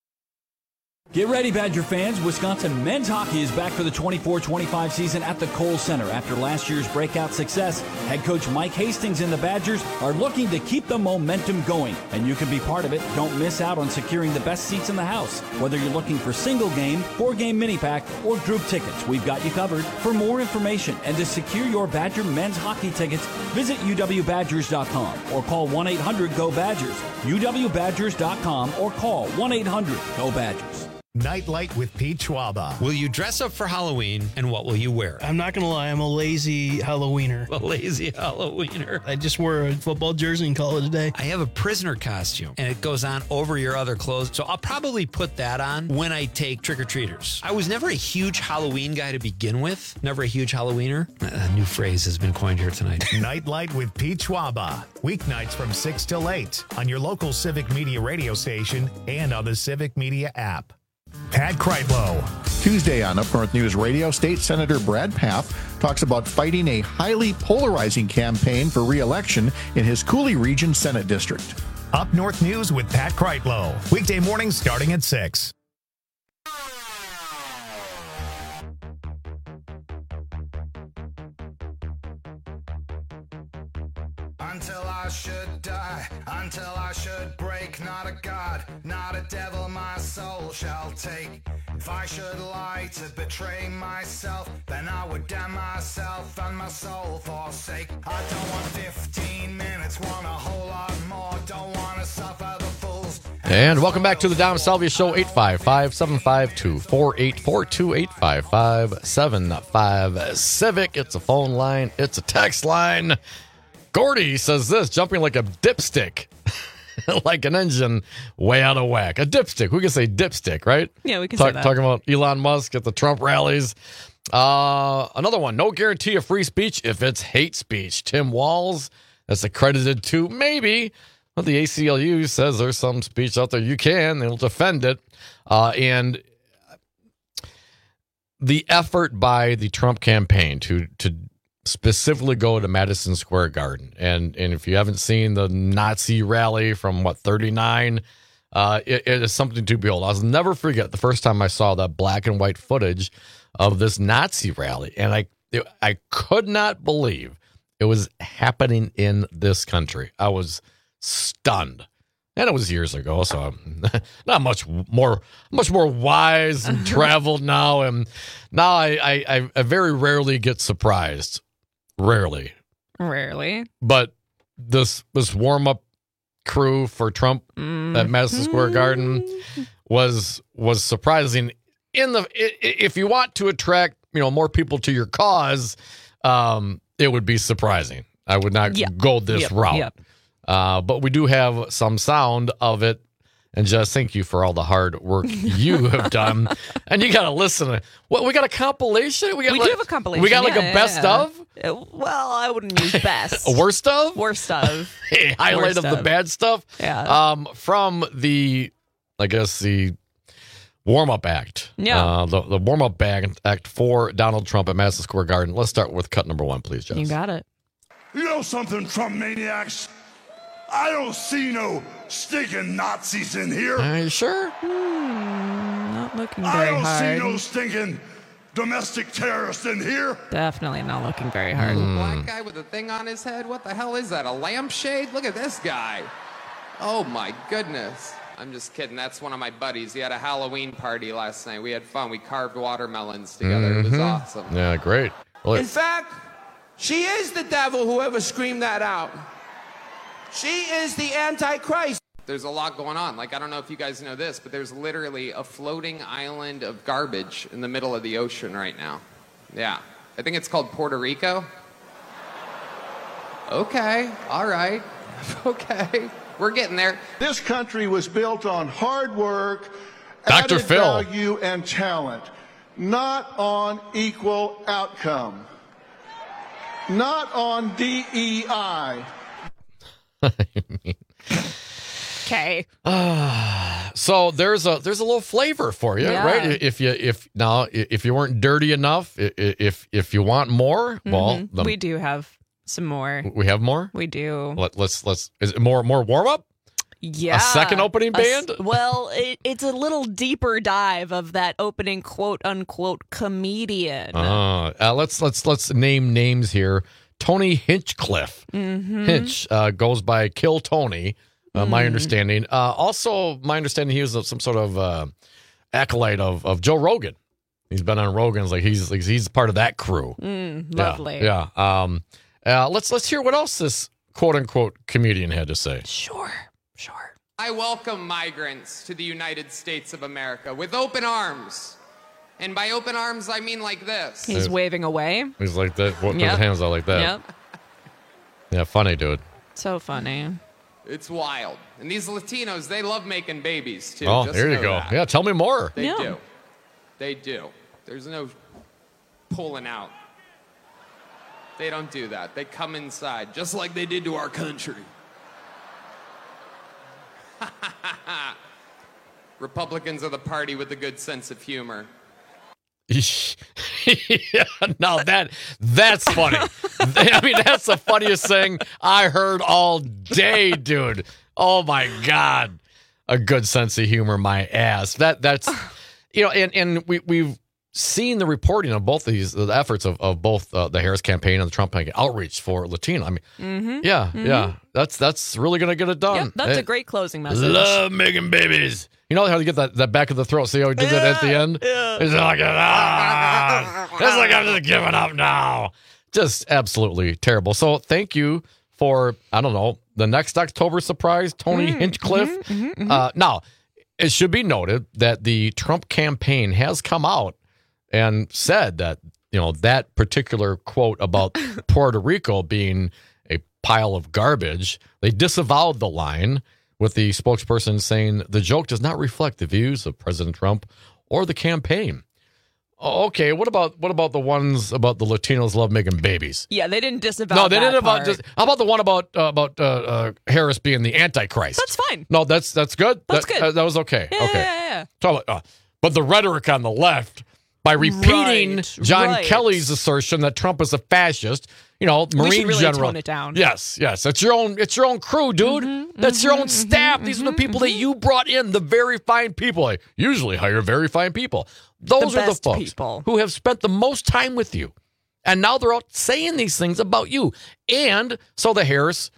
Get ready, Badger fans. Wisconsin men's hockey is back for the twenty-four twenty-five season at the Kohl Center. After last year's breakout success, head coach Mike Hastings and the Badgers are looking to keep the momentum going, and you can be part of it. Don't miss out on securing the best seats in the house. Whether you're looking for single game, four game mini pack, or group tickets, we've got you covered. For more information and to secure your Badger men's hockey tickets, visit U W Badgers dot com or call one eight hundred G O Badgers. U W Badgers dot com or call one eight hundred G O Badgers. Nightlight with Pete Schwaba. Will you dress up for Halloween, and what will you wear? I'm not going to lie, I'm a lazy Halloweener. A lazy Halloweener. I just wear a football jersey and call it a day. I have a prisoner costume, and it goes on over your other clothes, so I'll probably put that on when I take trick-or-treaters. I was never a huge Halloween guy to begin with. Never a huge Halloweener. A new phrase has been coined here tonight. Nightlight with Pete Schwaba. Weeknights from six till eight on your local Civic Media radio station and on the Civic Media app. Pat Kreitlow. Tuesday on Up North News Radio, State Senator Brad Pfaff talks about fighting a highly polarizing campaign for re-election in his Cooley Region Senate District. Up North News with Pat Kreitlow. Weekday mornings starting at six. until I should die, until I should break. Not a god, not a devil, my soul shall take. If I should lie to betray myself, then I would damn myself and my soul forsake. I don't want fifteen minutes, want a whole lot more. Don't want to suffer the fools. And welcome back to the Dom Salvia Show, eight five five, seven five two, four eight four two, eight five five, seven five Civic. It's a phone line. It's a text line. Gordy says this, jumping like a dipstick, like an engine way out of whack. A dipstick. We can say dipstick, right? Yeah, we can Talk, say that. Talking about Elon Musk at the Trump rallies. Uh, another one, no guarantee of free speech if it's hate speech. Tim Walz, that's accredited to maybe. Well, the A C L U says there's some speech out there you can. They'll defend it. Uh, and the effort by the Trump campaign to to specifically go to Madison Square Garden. And and if you haven't seen the Nazi rally from, what, thirty-nine, uh, it, it is something to behold. I'll never forget the first time I saw that black and white footage of this Nazi rally. And I it, I could not believe it was happening in this country. I was stunned. And it was years ago, so I'm not much more much more wise and traveled now. And now I, I, I very rarely get surprised. Rarely. Rarely. But this this warm-up crew for Trump mm. at Madison Square Garden was was surprising. In the if you want to attract, you know, more people to your cause, um, it would be surprising. I would not yep. go this yep. route. Yep. Uh, but we do have some sound of it. And just thank you for all the hard work you have done. And you got to listen to what we got a compilation. We, got we like, do have a compilation. We got like yeah, a best yeah. of. Well, I wouldn't use best. A worst of. Worst of. A highlight worst of, of the bad stuff. Yeah. Um, from the, I guess the warm up act. Yeah. Uh, the the warm up act act for Donald Trump at Madison Square Garden. Let's start with cut number one, please, Jess. You got it. You know something, Trump maniacs? I don't see no stinking Nazis in here. Are you sure? Hmm, not looking very I don't hard. see no stinking domestic terrorists in here. Definitely not looking very hard. Mm. Black guy with a thing on his head? What the hell is that? A lampshade? Look at this guy. Oh my goodness. I'm just kidding. That's one of my buddies. He had a Halloween party last night. We had fun. We carved watermelons together. Mm-hmm. It was awesome. Yeah, great. Really. In fact, she is the devil, whoever screamed that out. She is the Antichrist. There's a lot going on. Like, I don't know if you guys know this, but there's literally a floating island of garbage in the middle of the ocean right now. Yeah. I think it's called Puerto Rico. Okay. All right. Okay. We're getting there. This country was built on hard work, Doctor added Phil. value, and talent, not on equal outcome, not on D E I. Okay. So there's a there's a little flavor for you, Yeah. right? If you if now if you weren't dirty enough, i- i- if if you want more, well, Mhm. the- we do have some more. we have more. We do. Let, let's let's is it more more warm up? Yeah. A second opening A s- band? well, it, it's a little deeper dive of that opening quote unquote comedian. Uh, uh, let's let's let's name names here. Tony Hinchcliffe. Mhm. Hinch uh, goes by Kill Tony. Uh, My Mm. understanding. Uh, also, my understanding he was some sort of uh, acolyte of, of Joe Rogan. He's been on Rogan's like he's like, he's part of that crew. Mm, Yeah, lovely. Yeah. Um, uh, let's let's hear what else this quote unquote comedian had to say. Sure. Sure. I welcome migrants to the United States of America with open arms. And by open arms, I mean like this. He's Yeah. waving away. He's like that. What Yep. his hands out like that? Yep. Yeah, funny dude. So funny. It's wild. And these Latinos, they love making babies, too. Oh, Just there you know go. that. Yeah, tell me more. They Yeah. do. They do. There's no pulling out. They don't do that. They come inside, just like they did to our country. Republicans are the party with a good sense of humor. Yeah, no, that that's funny. I mean, that's the funniest thing I heard all day, dude. Oh my god, a good sense of humor, my ass. That that's you know, and and we we've seeing the reporting of both these, the efforts of, of both uh, the Harris campaign and the Trump campaign, outreach for Latino. I mean, Mm-hmm. yeah, Mhm. yeah, that's that's really going to get it done. Yep, that's Hey, a great closing message. Love making babies. You know how to get that, that back of the throat? See how he did that at the end? Yeah. It's like, ah, it's like I'm just giving up now. Just absolutely terrible. So thank you for, I don't know, the next October surprise, Tony Mm, Hinchcliffe. mhm, mhm, mhm. Uh, now, it should be noted that the Trump campaign has come out and said that, you know, that particular quote about Puerto Rico being a pile of garbage, they disavowed the line, with the spokesperson saying the joke does not reflect the views of President Trump or the campaign. Oh, okay, what about what about the ones about the Latinos love making babies? Yeah, they didn't disavow. No, they that didn't about. part. Just, how about the one about uh, about uh, uh, Harris being the Antichrist? That's fine. No, that's that's good. That's that, good. uh, that was okay. Yeah, okay. yeah, yeah. So, uh, but the rhetoric on the left, by repeating Right, John right. Kelly's assertion that Trump is a fascist, you know, Marine We should really general. tone it down. Yes, yes. It's your own. It's your own crew, dude. Mm-hmm, That's your own staff. These are the people that you brought in. The very fine people. I usually hire very fine people. Those The are the best folks people. who have spent the most time with you, and now they're out saying these things about you. And so the Harris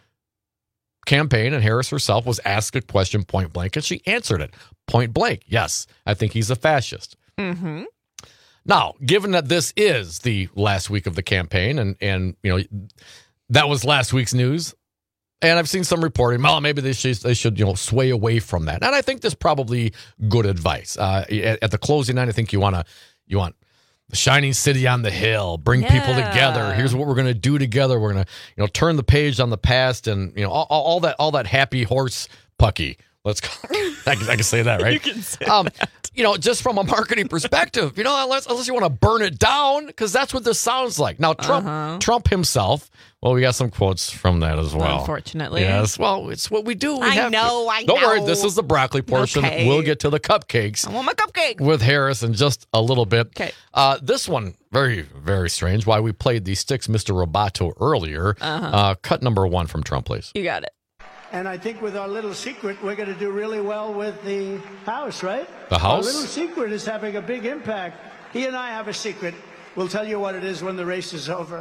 campaign and Harris herself was asked a question point blank, and she answered it point blank. Yes, I think he's a fascist. Mm-hmm. Now, given that this is the last week of the campaign, and and you know that was last week's news, and I've seen some reporting, well, maybe they should they should you know sway away from that, and I think this is probably good advice. Uh, at, at the closing night, I think you want to you want the shining city on the hill, bring people Yeah. together. Here's what we're going to do together. We're going to you know turn the page on the past, and you know all, all all that all that happy horse pucky. Let's go. I can, I can say that, right? You can say um, You know, just from a marketing perspective, you know, unless, unless you want to burn it down, because that's what this sounds like. Now, Trump, Uh-huh. Trump himself. Well, we got some quotes from that as well. Unfortunately. yes. Well, it's what we do. We I have know, to. I Don't worry. know. This is the broccoli portion. Okay. We'll get to the cupcakes I want my cupcake. with Harris in just a little bit. Okay. Uh, this one, very, very strange. Why we played the Sticks Mister Roboto earlier. Uh-huh. Uh, cut number one from Trump, please. You got it. And I think with our little secret, we're going to do really well with the House, right? The House? Our little secret is having a big impact. He and I have a secret. We'll tell you what it is when the race is over.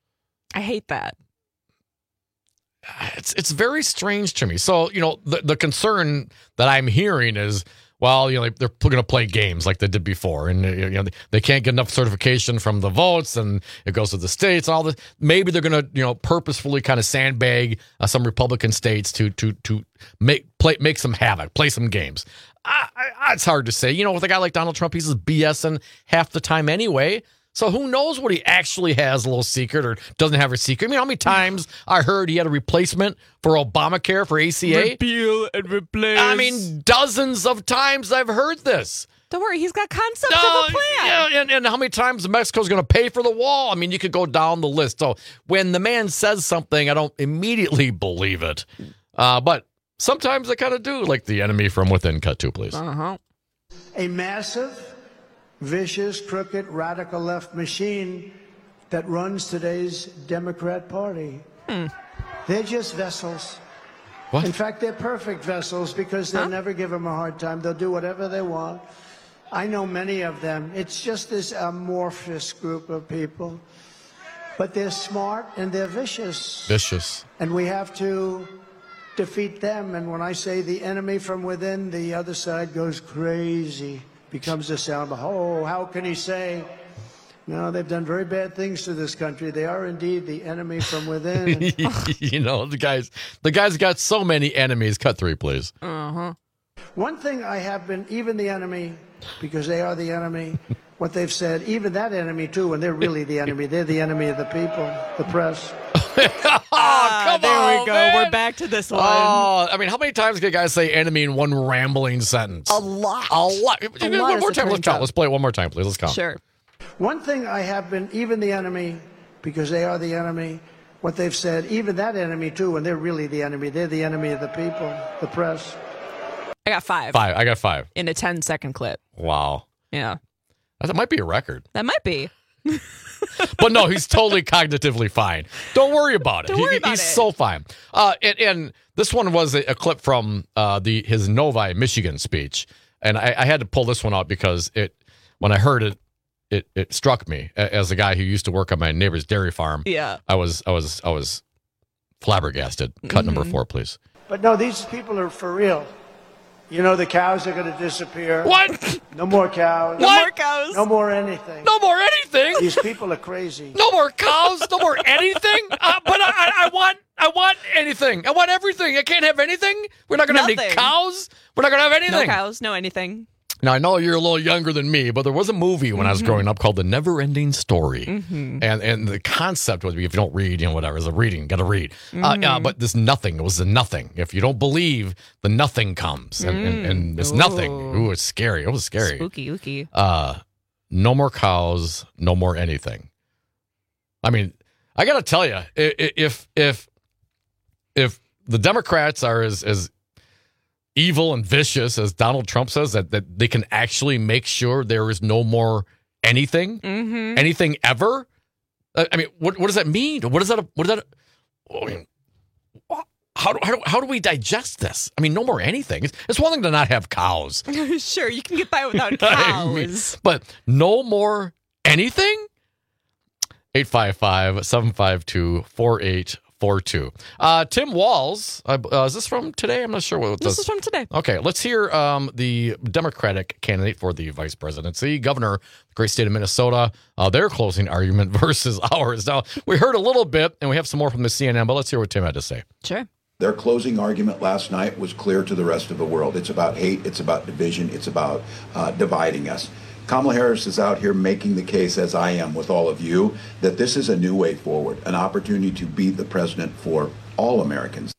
I hate that. It's it's very strange to me. So, you know, the, the concern that I'm hearing is, well, you know, they're going to play games like they did before, and you know they can't get enough certification from the votes, and it goes to the states and all this. Maybe they're going to, you know, purposefully kind of sandbag uh, some Republican states to to to make play make some havoc, play some games. I, I, it's hard to say. You know, with a guy like Donald Trump, he's just BSing half the time anyway. So who knows what he actually has, a little secret, or doesn't have a secret. I mean, how many times I heard he had a replacement for Obamacare, for A C A? Repeal and replace. I mean, dozens of times I've heard this. Don't worry, he's got concepts No, of a plan. yeah, and, and how many times Mexico's going to pay for the wall? I mean, you could go down the list. So when the man says something, I don't immediately believe it. Uh, but sometimes I kind of do, like the enemy from within. Cut two, please. Uh-huh. A massive, vicious, crooked, radical left machine that runs today's Democrat Party. Hmm. They're just vessels. What? In fact, they're perfect vessels because they'll Huh? never give them a hard time. They'll do whatever they want. I know many of them. It's just this amorphous group of people. But they're smart and they're vicious. Vicious. And we have to defeat them. And when I say the enemy from within, the other side goes crazy, becomes a sound. Oh, how can he say? No, they've done very bad things to this country. They are indeed the enemy from within. You know, the guy's the guy's got so many enemies. Cut three, please. Uh-huh. One thing I have been, even the enemy, because they are the enemy, what they've said, even that enemy too, and they're really the enemy. They're the enemy of the people, the press. oh, Ah, come there on, we go. man. We're back to this one. Oh, I mean, how many times can guys say enemy in one rambling sentence? A lot. A lot. A one lot more is time. the Let's term. count. Let's play it one more time, please. Let's count. Sure. One thing I have been, even the enemy, because they are the enemy, what they've said, even that enemy too, and they're really the enemy. They're the enemy of the people, the press. I got five. Five. I got five. In a ten second clip. Wow. Yeah. That might be a record. That might be. But no, he's totally cognitively fine. Don't worry about it. Don't worry He- about he's it. so fine. Uh, and, and this one was a, a clip from uh, the his Novi, Michigan speech, and I, I had to pull this one out because it when I heard it, it it struck me as a guy who used to work on my neighbor's dairy farm. Yeah. I was I was I was flabbergasted. Cut Mm-hmm. number four, please. But no, these people are for real. You know, the cows are going to disappear. What? No more cows. No more cows. No more anything. No more anything. These people are crazy. No more cows. No more anything. Uh, but I, I, I want I want anything. I want everything. I can't have anything. We're not going to have any Nothing. cows. We're not going to have anything. No cows, no anything. Now, I know you're a little younger than me, but there was a movie when I was Mhm. growing up called The Never Ending Story. Mhm. And and the concept was, if you don't read, you know, whatever, is a reading, got to read. Uh, uh, Mhm. but this nothing, it was the nothing. If you don't believe, the nothing comes. And, and, and it's Mm. nothing. Ooh. Ooh, it's scary. It was scary. Spooky, ooky. Uh, no more cows, no more anything. I mean, I got to tell you, i- i- if if if the Democrats are as as evil and vicious as Donald Trump says, that that they can actually make sure there is no more anything, Mm-hmm. anything ever. Uh, I mean, what what does that mean? What is that? What is that? I mean, how do, how do how do we digest this? I mean, no more anything. It's, it's one thing to not have cows. Sure, you can get by without I mean, cows. but no more anything? eight five five, seven five two, four eight four two. Uh, Tim Walz, uh, uh, is this from today? I'm not sure what This is from today. Okay, let's hear um, the Democratic candidate for the vice presidency, Governor of the great state of Minnesota, uh, their closing argument versus ours. Now, we heard a little bit, and we have some more from the C N N, but let's hear what Tim had to say. Sure. Their closing argument last night was clear to the rest of the world. It's about hate. It's about division. It's about uh, dividing us. Kamala Harris is out here making the case, as I am with all of you, that this is a new way forward, an opportunity to be the president for all Americans.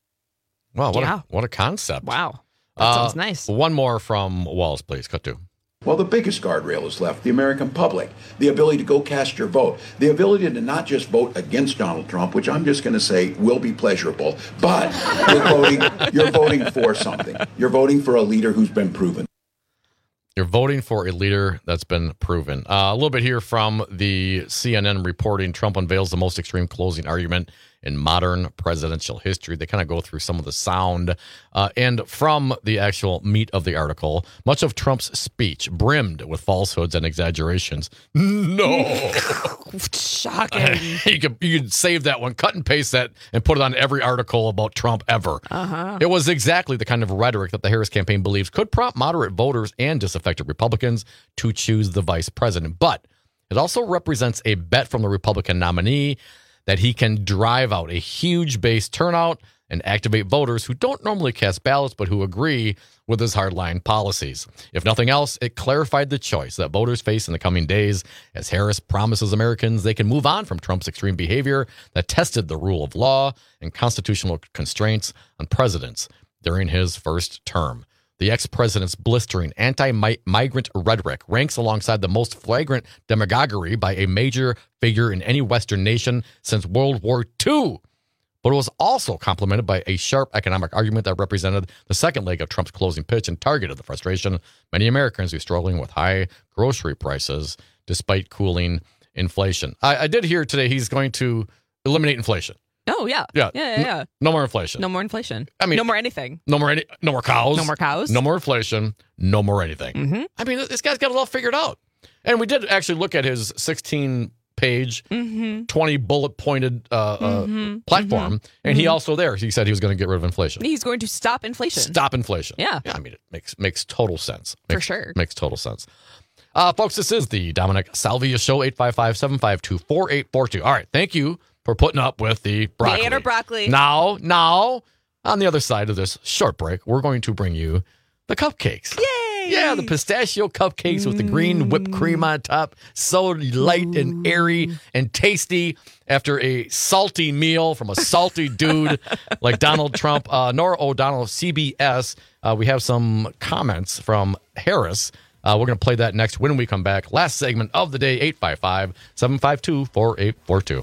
Wow, what, Yeah. a, what a concept. Wow. That Uh, sounds nice. One more from Walz, please. Cut to. Well, the biggest guardrail is left, the American public, the ability to go cast your vote, the ability to not just vote against Donald Trump, which I'm just going to say will be pleasurable, but you're voting, you're voting for something. You're voting for a leader who's been proven. You're voting for a leader that's been proven. Uh, a little bit here from the C N N reporting Trump unveils the most extreme closing argument in modern presidential history. They kind of go through some of the sound. Uh, and from the actual meat of the article, much of Trump's speech brimmed with falsehoods and exaggerations. No. Shocking. you, could, you could save that one, cut and paste that, and put it on every article about Trump ever. Uh-huh. It was exactly the kind of rhetoric that the Harris campaign believes could prompt moderate voters and disaffected Republicans to choose the vice president. But it also represents a bet from the Republican nominee that he can drive out a huge base turnout and activate voters who don't normally cast ballots but who agree with his hardline policies. If nothing else, it clarified the choice that voters face in the coming days as Harris promises Americans they can move on from Trump's extreme behavior that tested the rule of law and constitutional constraints on presidents during his first term. The ex-president's blistering anti-migrant rhetoric ranks alongside the most flagrant demagoguery by a major figure in any Western nation since World War Two. But it was also complemented by a sharp economic argument that represented the second leg of Trump's closing pitch and targeted the frustration of many Americans who are struggling with high grocery prices despite cooling inflation. I, I did hear today he's going to eliminate inflation. Oh, yeah. Yeah. Yeah, yeah, yeah. No more inflation. No more inflation. I mean, no more anything. No more any, no more cows. No more cows. No more inflation. No more anything. Mm-hmm. I mean, this guy's got it all figured out. And we did actually look at his sixteen page, Mm-hmm. twenty bullet pointed uh, Mhm. uh, platform. Mhm. And he Mhm. also there, he said he was going to get rid of inflation. He's going to stop inflation. Stop inflation. Yeah. Yeah, I mean, it makes makes total sense. For Makes, sure. Makes total sense. Uh, folks, this is the Dominic Salvia Show, eight five five, seven five two, four eight four two. All right, thank you for putting up with the broccoli. The inner broccoli. Now, now, on the other side of this short break, we're going to bring you the cupcakes. Yay! Yeah, the pistachio cupcakes with the green whipped cream on top. So light and airy and tasty after a salty meal from a salty dude like Donald Trump. Uh, Nora O'Donnell, C B S. Uh, we have some comments from Harris. Uh, we're going to play that next when we come back. Last segment of the day, eight five five, seven five two, four eight four two.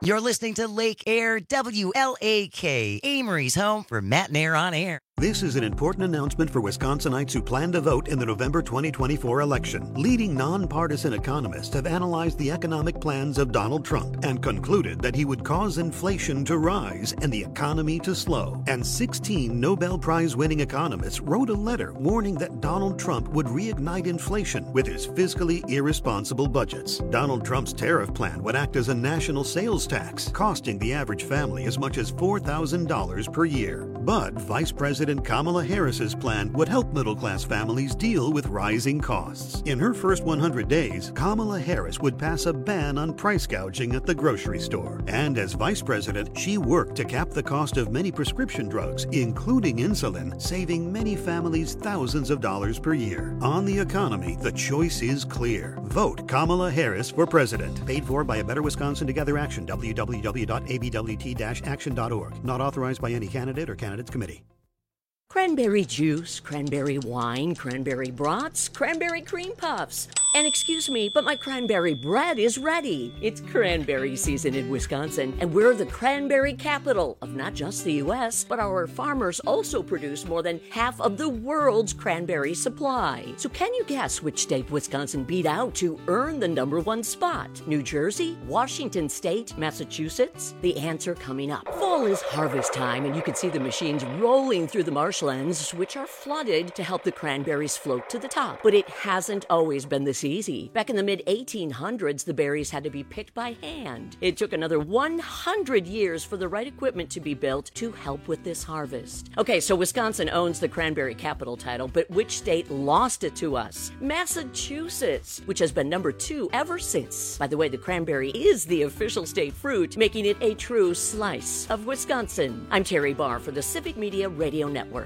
You're listening to Lake Air W L A K, Amory's home for Matt and Air on Air. This is an important announcement for Wisconsinites who plan to vote in the November twenty twenty-four election. Leading nonpartisan economists have analyzed the economic plans of Donald Trump and concluded that he would cause inflation to rise and the economy to slow. And sixteen Nobel Prize-winning economists wrote a letter warning that Donald Trump would reignite inflation with his fiscally irresponsible budgets. Donald Trump's tariff plan would act as a national sales tax, costing the average family as much as four thousand dollars per year. But Vice President Kamala Harris's plan would help middle-class families deal with rising costs. In her first one hundred days, Kamala Harris would pass a ban on price gouging at the grocery store. And as vice president, she worked to cap the cost of many prescription drugs, including insulin, saving many families thousands of dollars per year. On the economy, the choice is clear. Vote Kamala Harris for president. Paid for by A Better Wisconsin Together Action, w w w dot a b w t dash action dot org. Not authorized by any candidate or candidates committee. Cranberry juice, cranberry wine, cranberry brats, cranberry cream puffs. And excuse me, but my cranberry bread is ready. It's cranberry season in Wisconsin, and we're the cranberry capital of not just the U S, but our farmers also produce more than half of the world's cranberry supply. So can you guess which state Wisconsin beat out to earn the number one spot? New Jersey, Washington State, Massachusetts? The answer coming up. Fall is harvest time, and you can see the machines rolling through the marshlands, which are flooded to help the cranberries float to the top. But it hasn't always been this easy. Back in the mid eighteen hundreds, the berries had to be picked by hand. It took another one hundred years for the right equipment to be built to help with this harvest. Okay, so Wisconsin owns the cranberry capital title, but which state lost it to us? Massachusetts, which has been number two ever since. By the way, the cranberry is the official state fruit, making it a true slice of Wisconsin. I'm Terry Barr for the Civic Media Radio Network.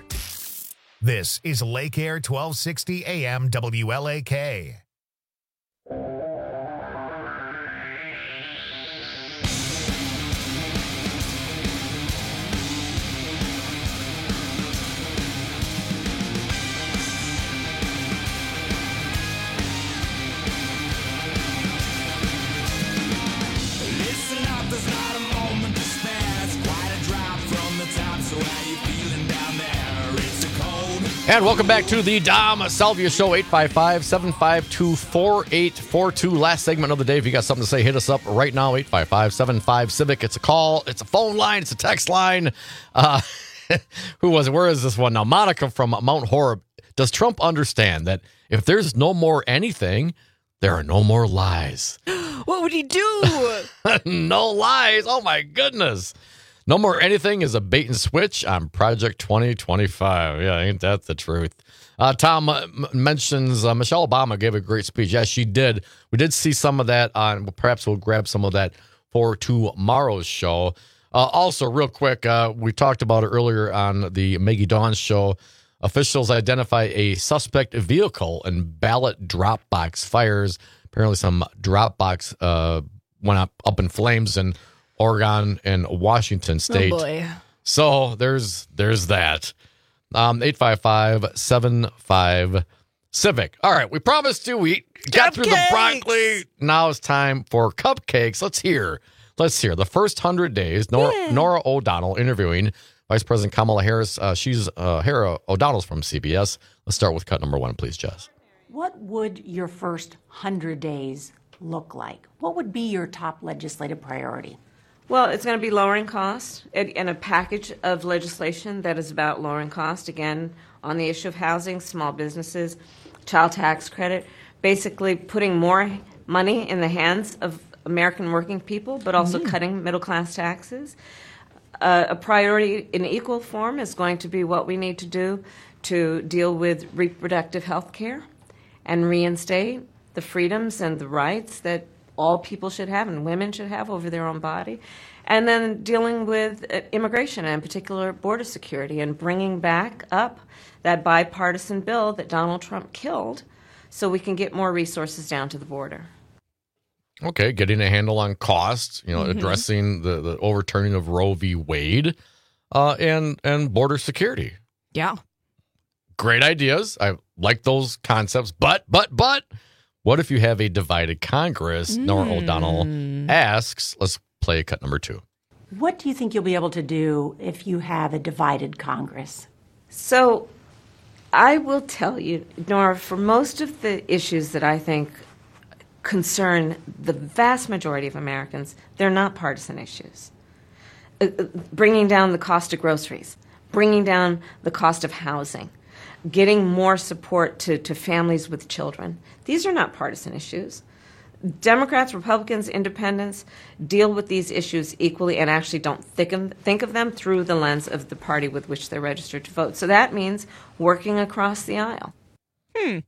This is Lake Air twelve sixty A M W L A K. And welcome back to the Dom Salvia Show, eight five five, seven five two, four eight four two. Last segment of the day. If you got something to say, hit us up right now, eight five five, seven five, Civic. It's a call. It's a phone line. It's a text line. Uh, who was it? Where is this one now? Monica from Mount Horeb. Does Trump understand that if there's no more anything, there are no more lies? What would he do? No lies. Oh, my goodness. No more anything is a bait and switch on Project twenty twenty-five. Yeah, ain't that the truth? Uh, Tom uh, m- mentions uh, Michelle Obama gave a great speech. Yes, she did. We did see some of that on. Perhaps we'll grab some of that for tomorrow's show. Uh, also, real quick, uh, we talked about it earlier on the Maggie Dawn show. Officials identify a suspect vehicle in ballot drop box fires. Apparently, some drop box uh, went up, up in flames and Oregon and Washington State. Oh boy. So there's there's that. Um, eight five five, seven five, Civic. All right, we promised you we got through the broccoli. Now it's time for cupcakes. Let's hear. Let's hear the first hundred days. Nora, yeah. Nora O'Donnell interviewing Vice President Kamala Harris. Uh, she's uh, Hera O'Donnell's from C B S. Let's start with cut number one, please, Jess. What would your first hundred days look like? What would be your top legislative priority? Well, it's going to be lowering costs and a package of legislation that is about lowering cost, again, on the issue of housing, small businesses, child tax credit, basically putting more money in the hands of American working people, but also mm-hmm. cutting middle-class taxes. Uh, a priority in equal form is going to be what we need to do to deal with reproductive health care and reinstate the freedoms and the rights that all people should have and women should have over their own body. And then dealing with immigration and in particular border security and bringing back up that bipartisan bill that Donald Trump killed so we can get more resources down to the border. Okay, getting a handle on costs, you know, Mm-hmm. addressing the, the overturning of Roe v. Wade uh, and, and border security. Yeah. Great ideas. I like those concepts. But, but, but, what if you have a divided Congress? Mm. Nora O'Donnell asks, let's play cut number two. What do you think you'll be able to do if you have a divided Congress? So I will tell you, Nora, for most of the issues that I think concern the vast majority of Americans, they're not partisan issues. Uh, bringing down the cost of groceries, bringing down the cost of housing, getting more support to, to families with children. These are not partisan issues. Democrats, Republicans, Independents deal with these issues equally and actually don't think of, think of them through the lens of the party with which they're registered to vote. So that means working across the aisle. Hmm.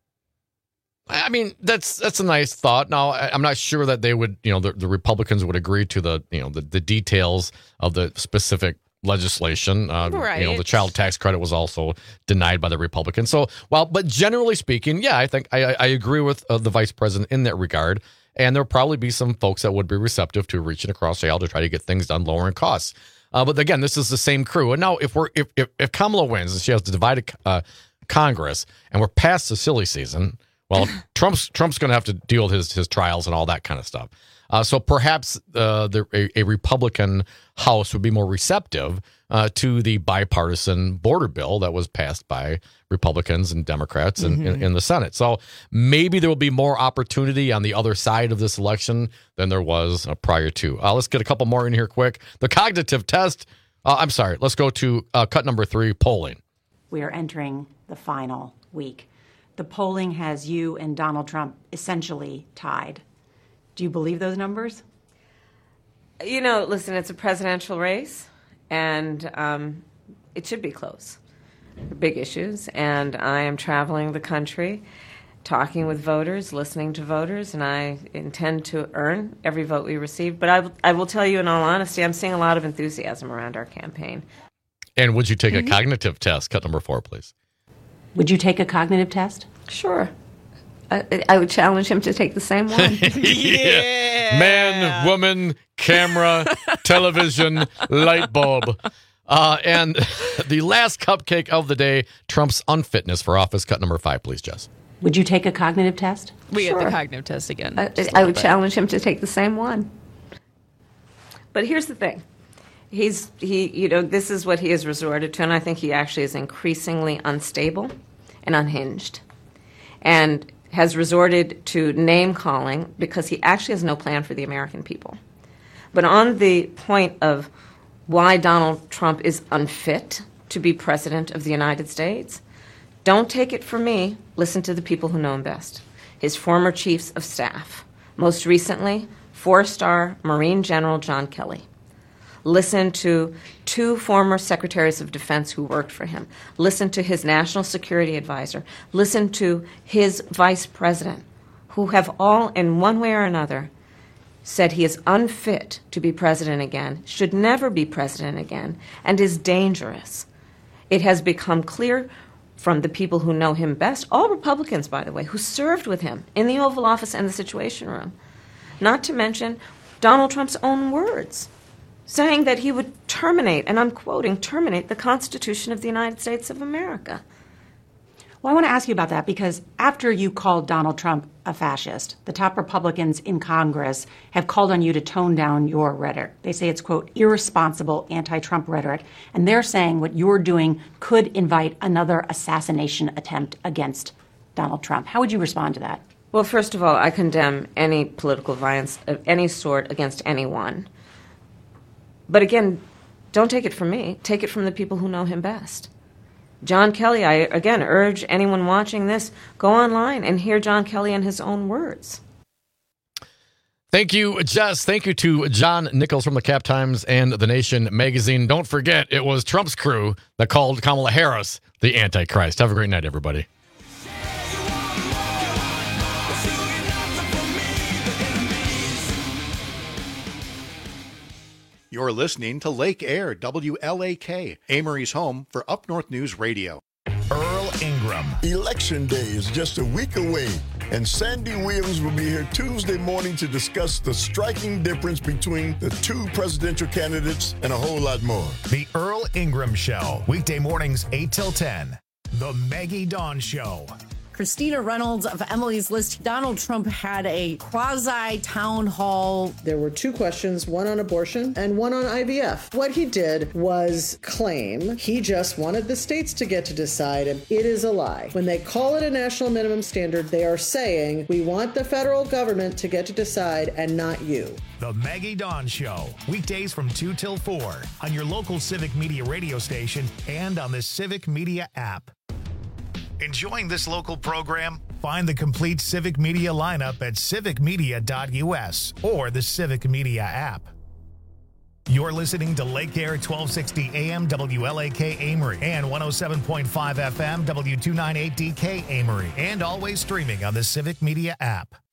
I mean, that's that's a nice thought. Now, I'm not sure that they would, you know, the, the Republicans would agree to the, you know, the, the details of the specific legislation. Uh, right. You know, the child tax credit was also denied by the Republicans. So, well, but generally speaking, yeah, I think I, I agree with uh, the vice president in that regard. And there'll probably be some folks that would be receptive to reaching across the aisle to try to get things done, lowering costs. Uh, but again, this is the same crew. And now, if we're if if, if Kamala wins and she has to divide uh, Congress, and we're past the silly season, well, Trump's Trump's going to have to deal with his his trials and all that kind of stuff. Uh, so perhaps uh, the, a, a Republican House would be more receptive uh, to the bipartisan border bill that was passed by Republicans and Democrats in, mm-hmm. in, in the Senate. So maybe there will be more opportunity on the other side of this election than there was uh, prior to. Uh, let's get a couple more in here quick. The cognitive test. Uh, I'm sorry. Let's go to uh, cut number three, polling. We are entering the final week. The polling has you and Donald Trump essentially tied. Do you believe those numbers? You know, listen, it's a presidential race, and um, it should be close. They're big issues, and I am traveling the country, talking with voters, listening to voters, and I intend to earn every vote we receive. But I, I will tell you in all honesty, I'm seeing a lot of enthusiasm around our campaign. And would you take mm-hmm. a cognitive test? Cut number four, please. Would you take a cognitive test? Sure. I, I would challenge him to take the same one. yeah. Man, woman, camera, television, light bulb. Uh, and the last cupcake of the day, Trump's unfitness for office. Cut number five, please, Jess. Would you take a cognitive test? We Sure. get the cognitive test again. I, I would bit. challenge him to take the same one. But here's the thing. He's, he, you know, this is what he has resorted to, and I think he actually is increasingly unstable and unhinged. And has resorted to name-calling because he actually has no plan for the American people. But on the point of why Donald Trump is unfit to be president of the United States, don't take it from me. Listen to the people who know him best. His former chiefs of staff. Most recently, four-star Marine General John Kelly. Listen to two former secretaries of defense who worked for him. Listen to his national security advisor. Listen to his vice president, who have all, in one way or another, said he is unfit to be president again, should never be president again, and is dangerous. It has become clear from the people who know him best, all Republicans, by the way, who served with him in the Oval Office and the Situation Room, not to mention Donald Trump's own words, saying that he would terminate, and I'm quoting, terminate the Constitution of the United States of America. Well, I want to ask you about that because after you called Donald Trump a fascist, the top Republicans in Congress have called on you to tone down your rhetoric. They say it's, quote, irresponsible anti-Trump rhetoric, and they're saying what you're doing could invite another assassination attempt against Donald Trump. How would you respond to that? Well, first of all, I condemn any political violence of any sort against anyone. But again, don't take it from me. Take it from the people who know him best. John Kelly, I again urge anyone watching this, go online and hear John Kelly in his own words. Thank you, Jess. Thank you to John Nichols from the Cap Times and The Nation magazine. Don't forget, it was Trump's crew that called Kamala Harris the Antichrist. Have a great night, everybody. You're listening to Lake Air, W L A K, Amory's home for Up North News Radio. Earl Ingram. Election day is just a week away, and Sandy Williams will be here Tuesday morning to discuss the striking difference between the two presidential candidates and a whole lot more. The Earl Ingram Show, weekday mornings eight till ten. The Maggie Dawn Show. Christina Reynolds of Emily's List. Donald Trump had a quasi-town hall. There were two questions, one on abortion and one on I V F. What he did was claim he just wanted the states to get to decide, and it is a lie. When they call it a national minimum standard, they are saying, we want the federal government to get to decide and not you. The Maggie Dawn Show, weekdays from two till four on your local Civic Media radio station and on the Civic Media app. Enjoying this local program? Find the complete Civic Media lineup at civic media dot u s or the Civic Media app. You're listening to Lake Air twelve sixty A M W L A K Amory and one oh seven point five F M W two ninety-eight D K Amory, and always streaming on the Civic Media app.